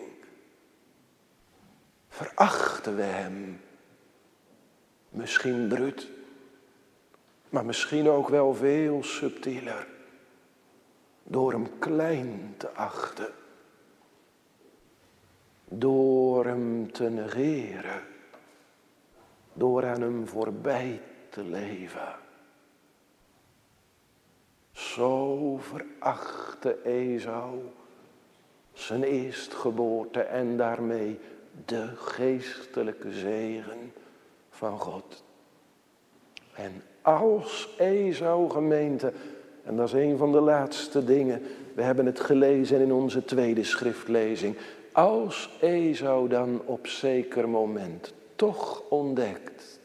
Verachten we Hem? Misschien bruut, maar misschien ook wel veel subtieler. Door Hem klein te achten. Door Hem te negeren. Door aan Hem voorbij te leven. Zo verachtte Esau zijn eerstgeboorte en daarmee de geestelijke zegen van God. En als Esau, gemeente, en dat is een van de laatste dingen, we hebben het gelezen in onze tweede schriftlezing. Als Esau dan op zeker moment toch ontdekt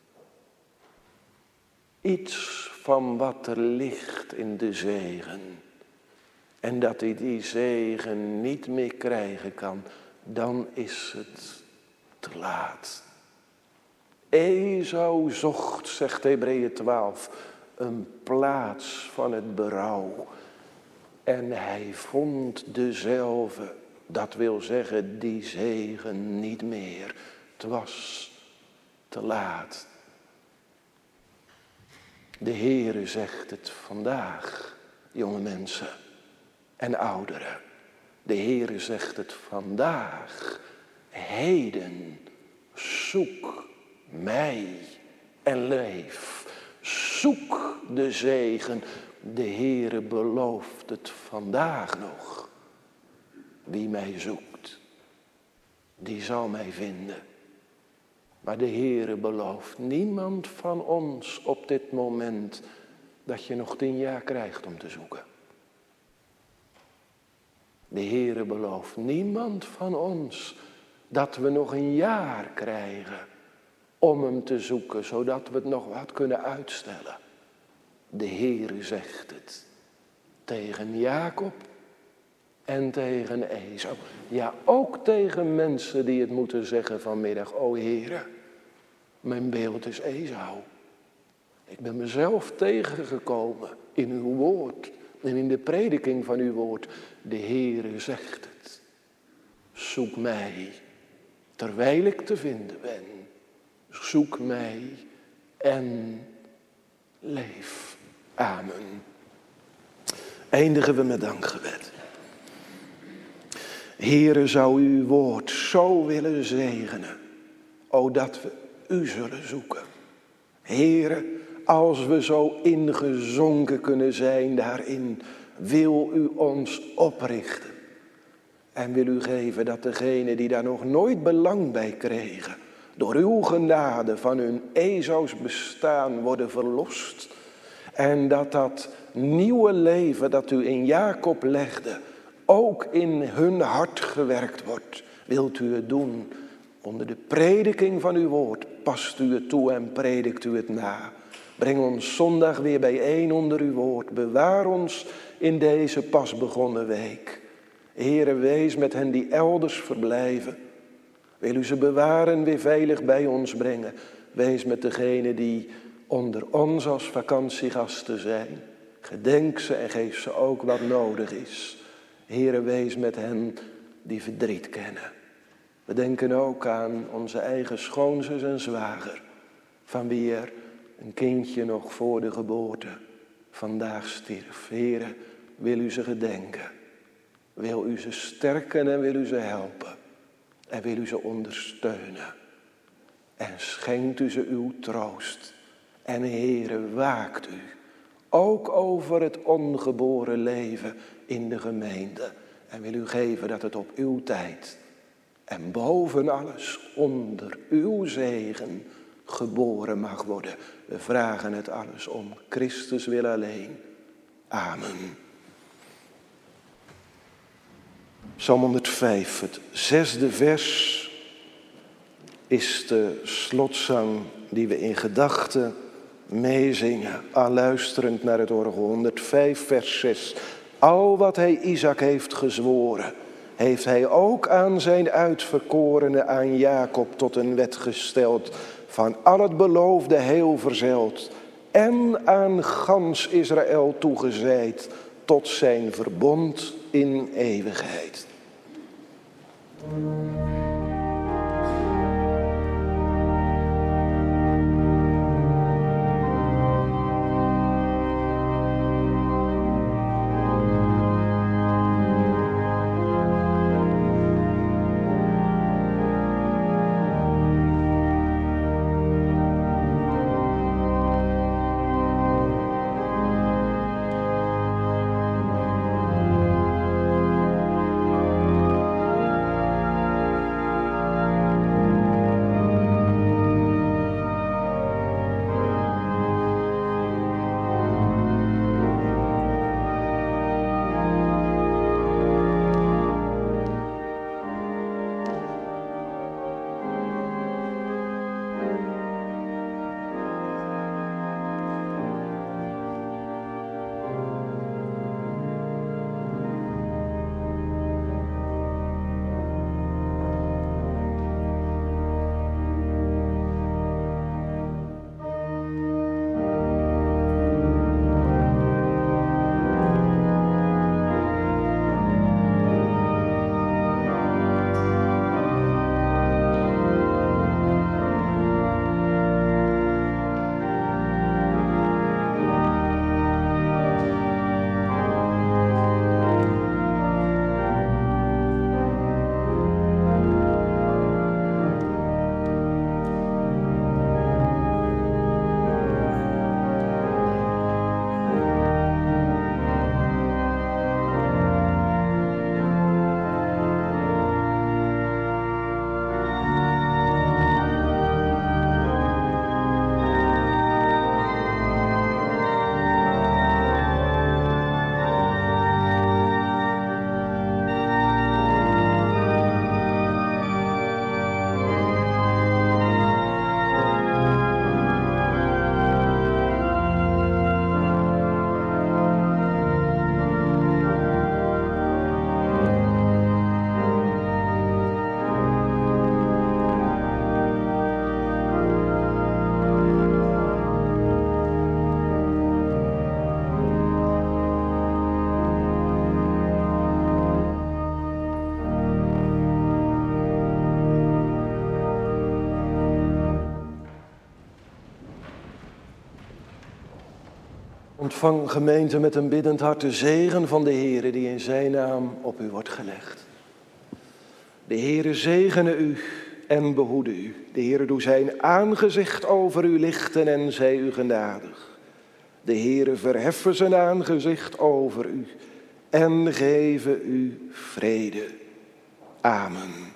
iets van wat er ligt in de zegen en dat hij die zegen niet meer krijgen kan, dan is het te laat. Esau zocht, zegt Hebreeën twaalf, een plaats van het berouw. En hij vond dezelfde, dat wil zeggen die zegen niet meer. Het was te laat. De Heere zegt het vandaag, jonge mensen en ouderen. De Heere zegt het vandaag, heden, zoek mij en leef. Zoek de zegen, de Heere belooft het vandaag nog. Wie mij zoekt, die zal mij vinden. Maar de Heere belooft niemand van ons op dit moment dat je nog tien jaar krijgt om te zoeken. De Heere belooft niemand van ons dat we nog een jaar krijgen om hem te zoeken, zodat we het nog wat kunnen uitstellen. De Heere zegt het tegen Jacob en tegen Esau. Ja, ook tegen mensen die het moeten zeggen vanmiddag. O Heere, mijn beeld is Esau. Ik ben mezelf tegengekomen in uw woord en in de prediking van uw woord. De Heere zegt het. Zoek mij terwijl ik te vinden ben. Zoek mij en leef. Amen. Eindigen we met dankgebed. Heere, zou u uw woord zo willen zegenen, o dat we u zullen zoeken. Heere, als we zo ingezonken kunnen zijn daarin, wil u ons oprichten. En wil u geven dat degenen die daar nog nooit belang bij kregen, door uw genade van hun Esaus bestaan worden verlost. En dat dat nieuwe leven dat u in Jacob legde, ook in hun hart gewerkt wordt. Wilt u het doen onder de prediking van uw woord? Past u het toe en predikt u het na. Breng ons zondag weer bijeen onder uw woord. Bewaar ons in deze pas begonnen week. Heere, wees met hen die elders verblijven. Wil u ze bewaren, weer veilig bij ons brengen. Wees met degenen die onder ons als vakantiegasten zijn. Gedenk ze en geef ze ook wat nodig is. Heere, wees met hen die verdriet kennen. We denken ook aan onze eigen schoonzus en zwager, van wie er een kindje nog voor de geboorte vandaag stierf. Heere, wil u ze gedenken. Wil u ze sterken en wil u ze helpen. En wil u ze ondersteunen. En schenkt u ze uw troost. En Heere, waakt u ook over het ongeboren leven in de gemeente. En wil u geven dat het op uw tijd en boven alles onder uw zegen geboren mag worden. We vragen het alles om Christus wil alleen. Amen. Psalm honderdvijf, het zesde vers, is de slotzang die we in gedachten meezingen, al luisterend naar het orgel. honderdvijf vers zes. Al wat hij Isaac heeft gezworen, heeft hij ook aan zijn uitverkorene, aan Jacob tot een wet gesteld. Van al het beloofde heel verzeld en aan gans Israël toegezeid tot zijn verbond in eeuwigheid. Ontvang, gemeente, met een biddend hart de zegen van de Heere die in zijn naam op u wordt gelegd. De Heere zegene u en behoede u. De Heere doe zijn aangezicht over u lichten en zij u genadig. De Heere verheffe zijn aangezicht over u en geven u vrede. Amen.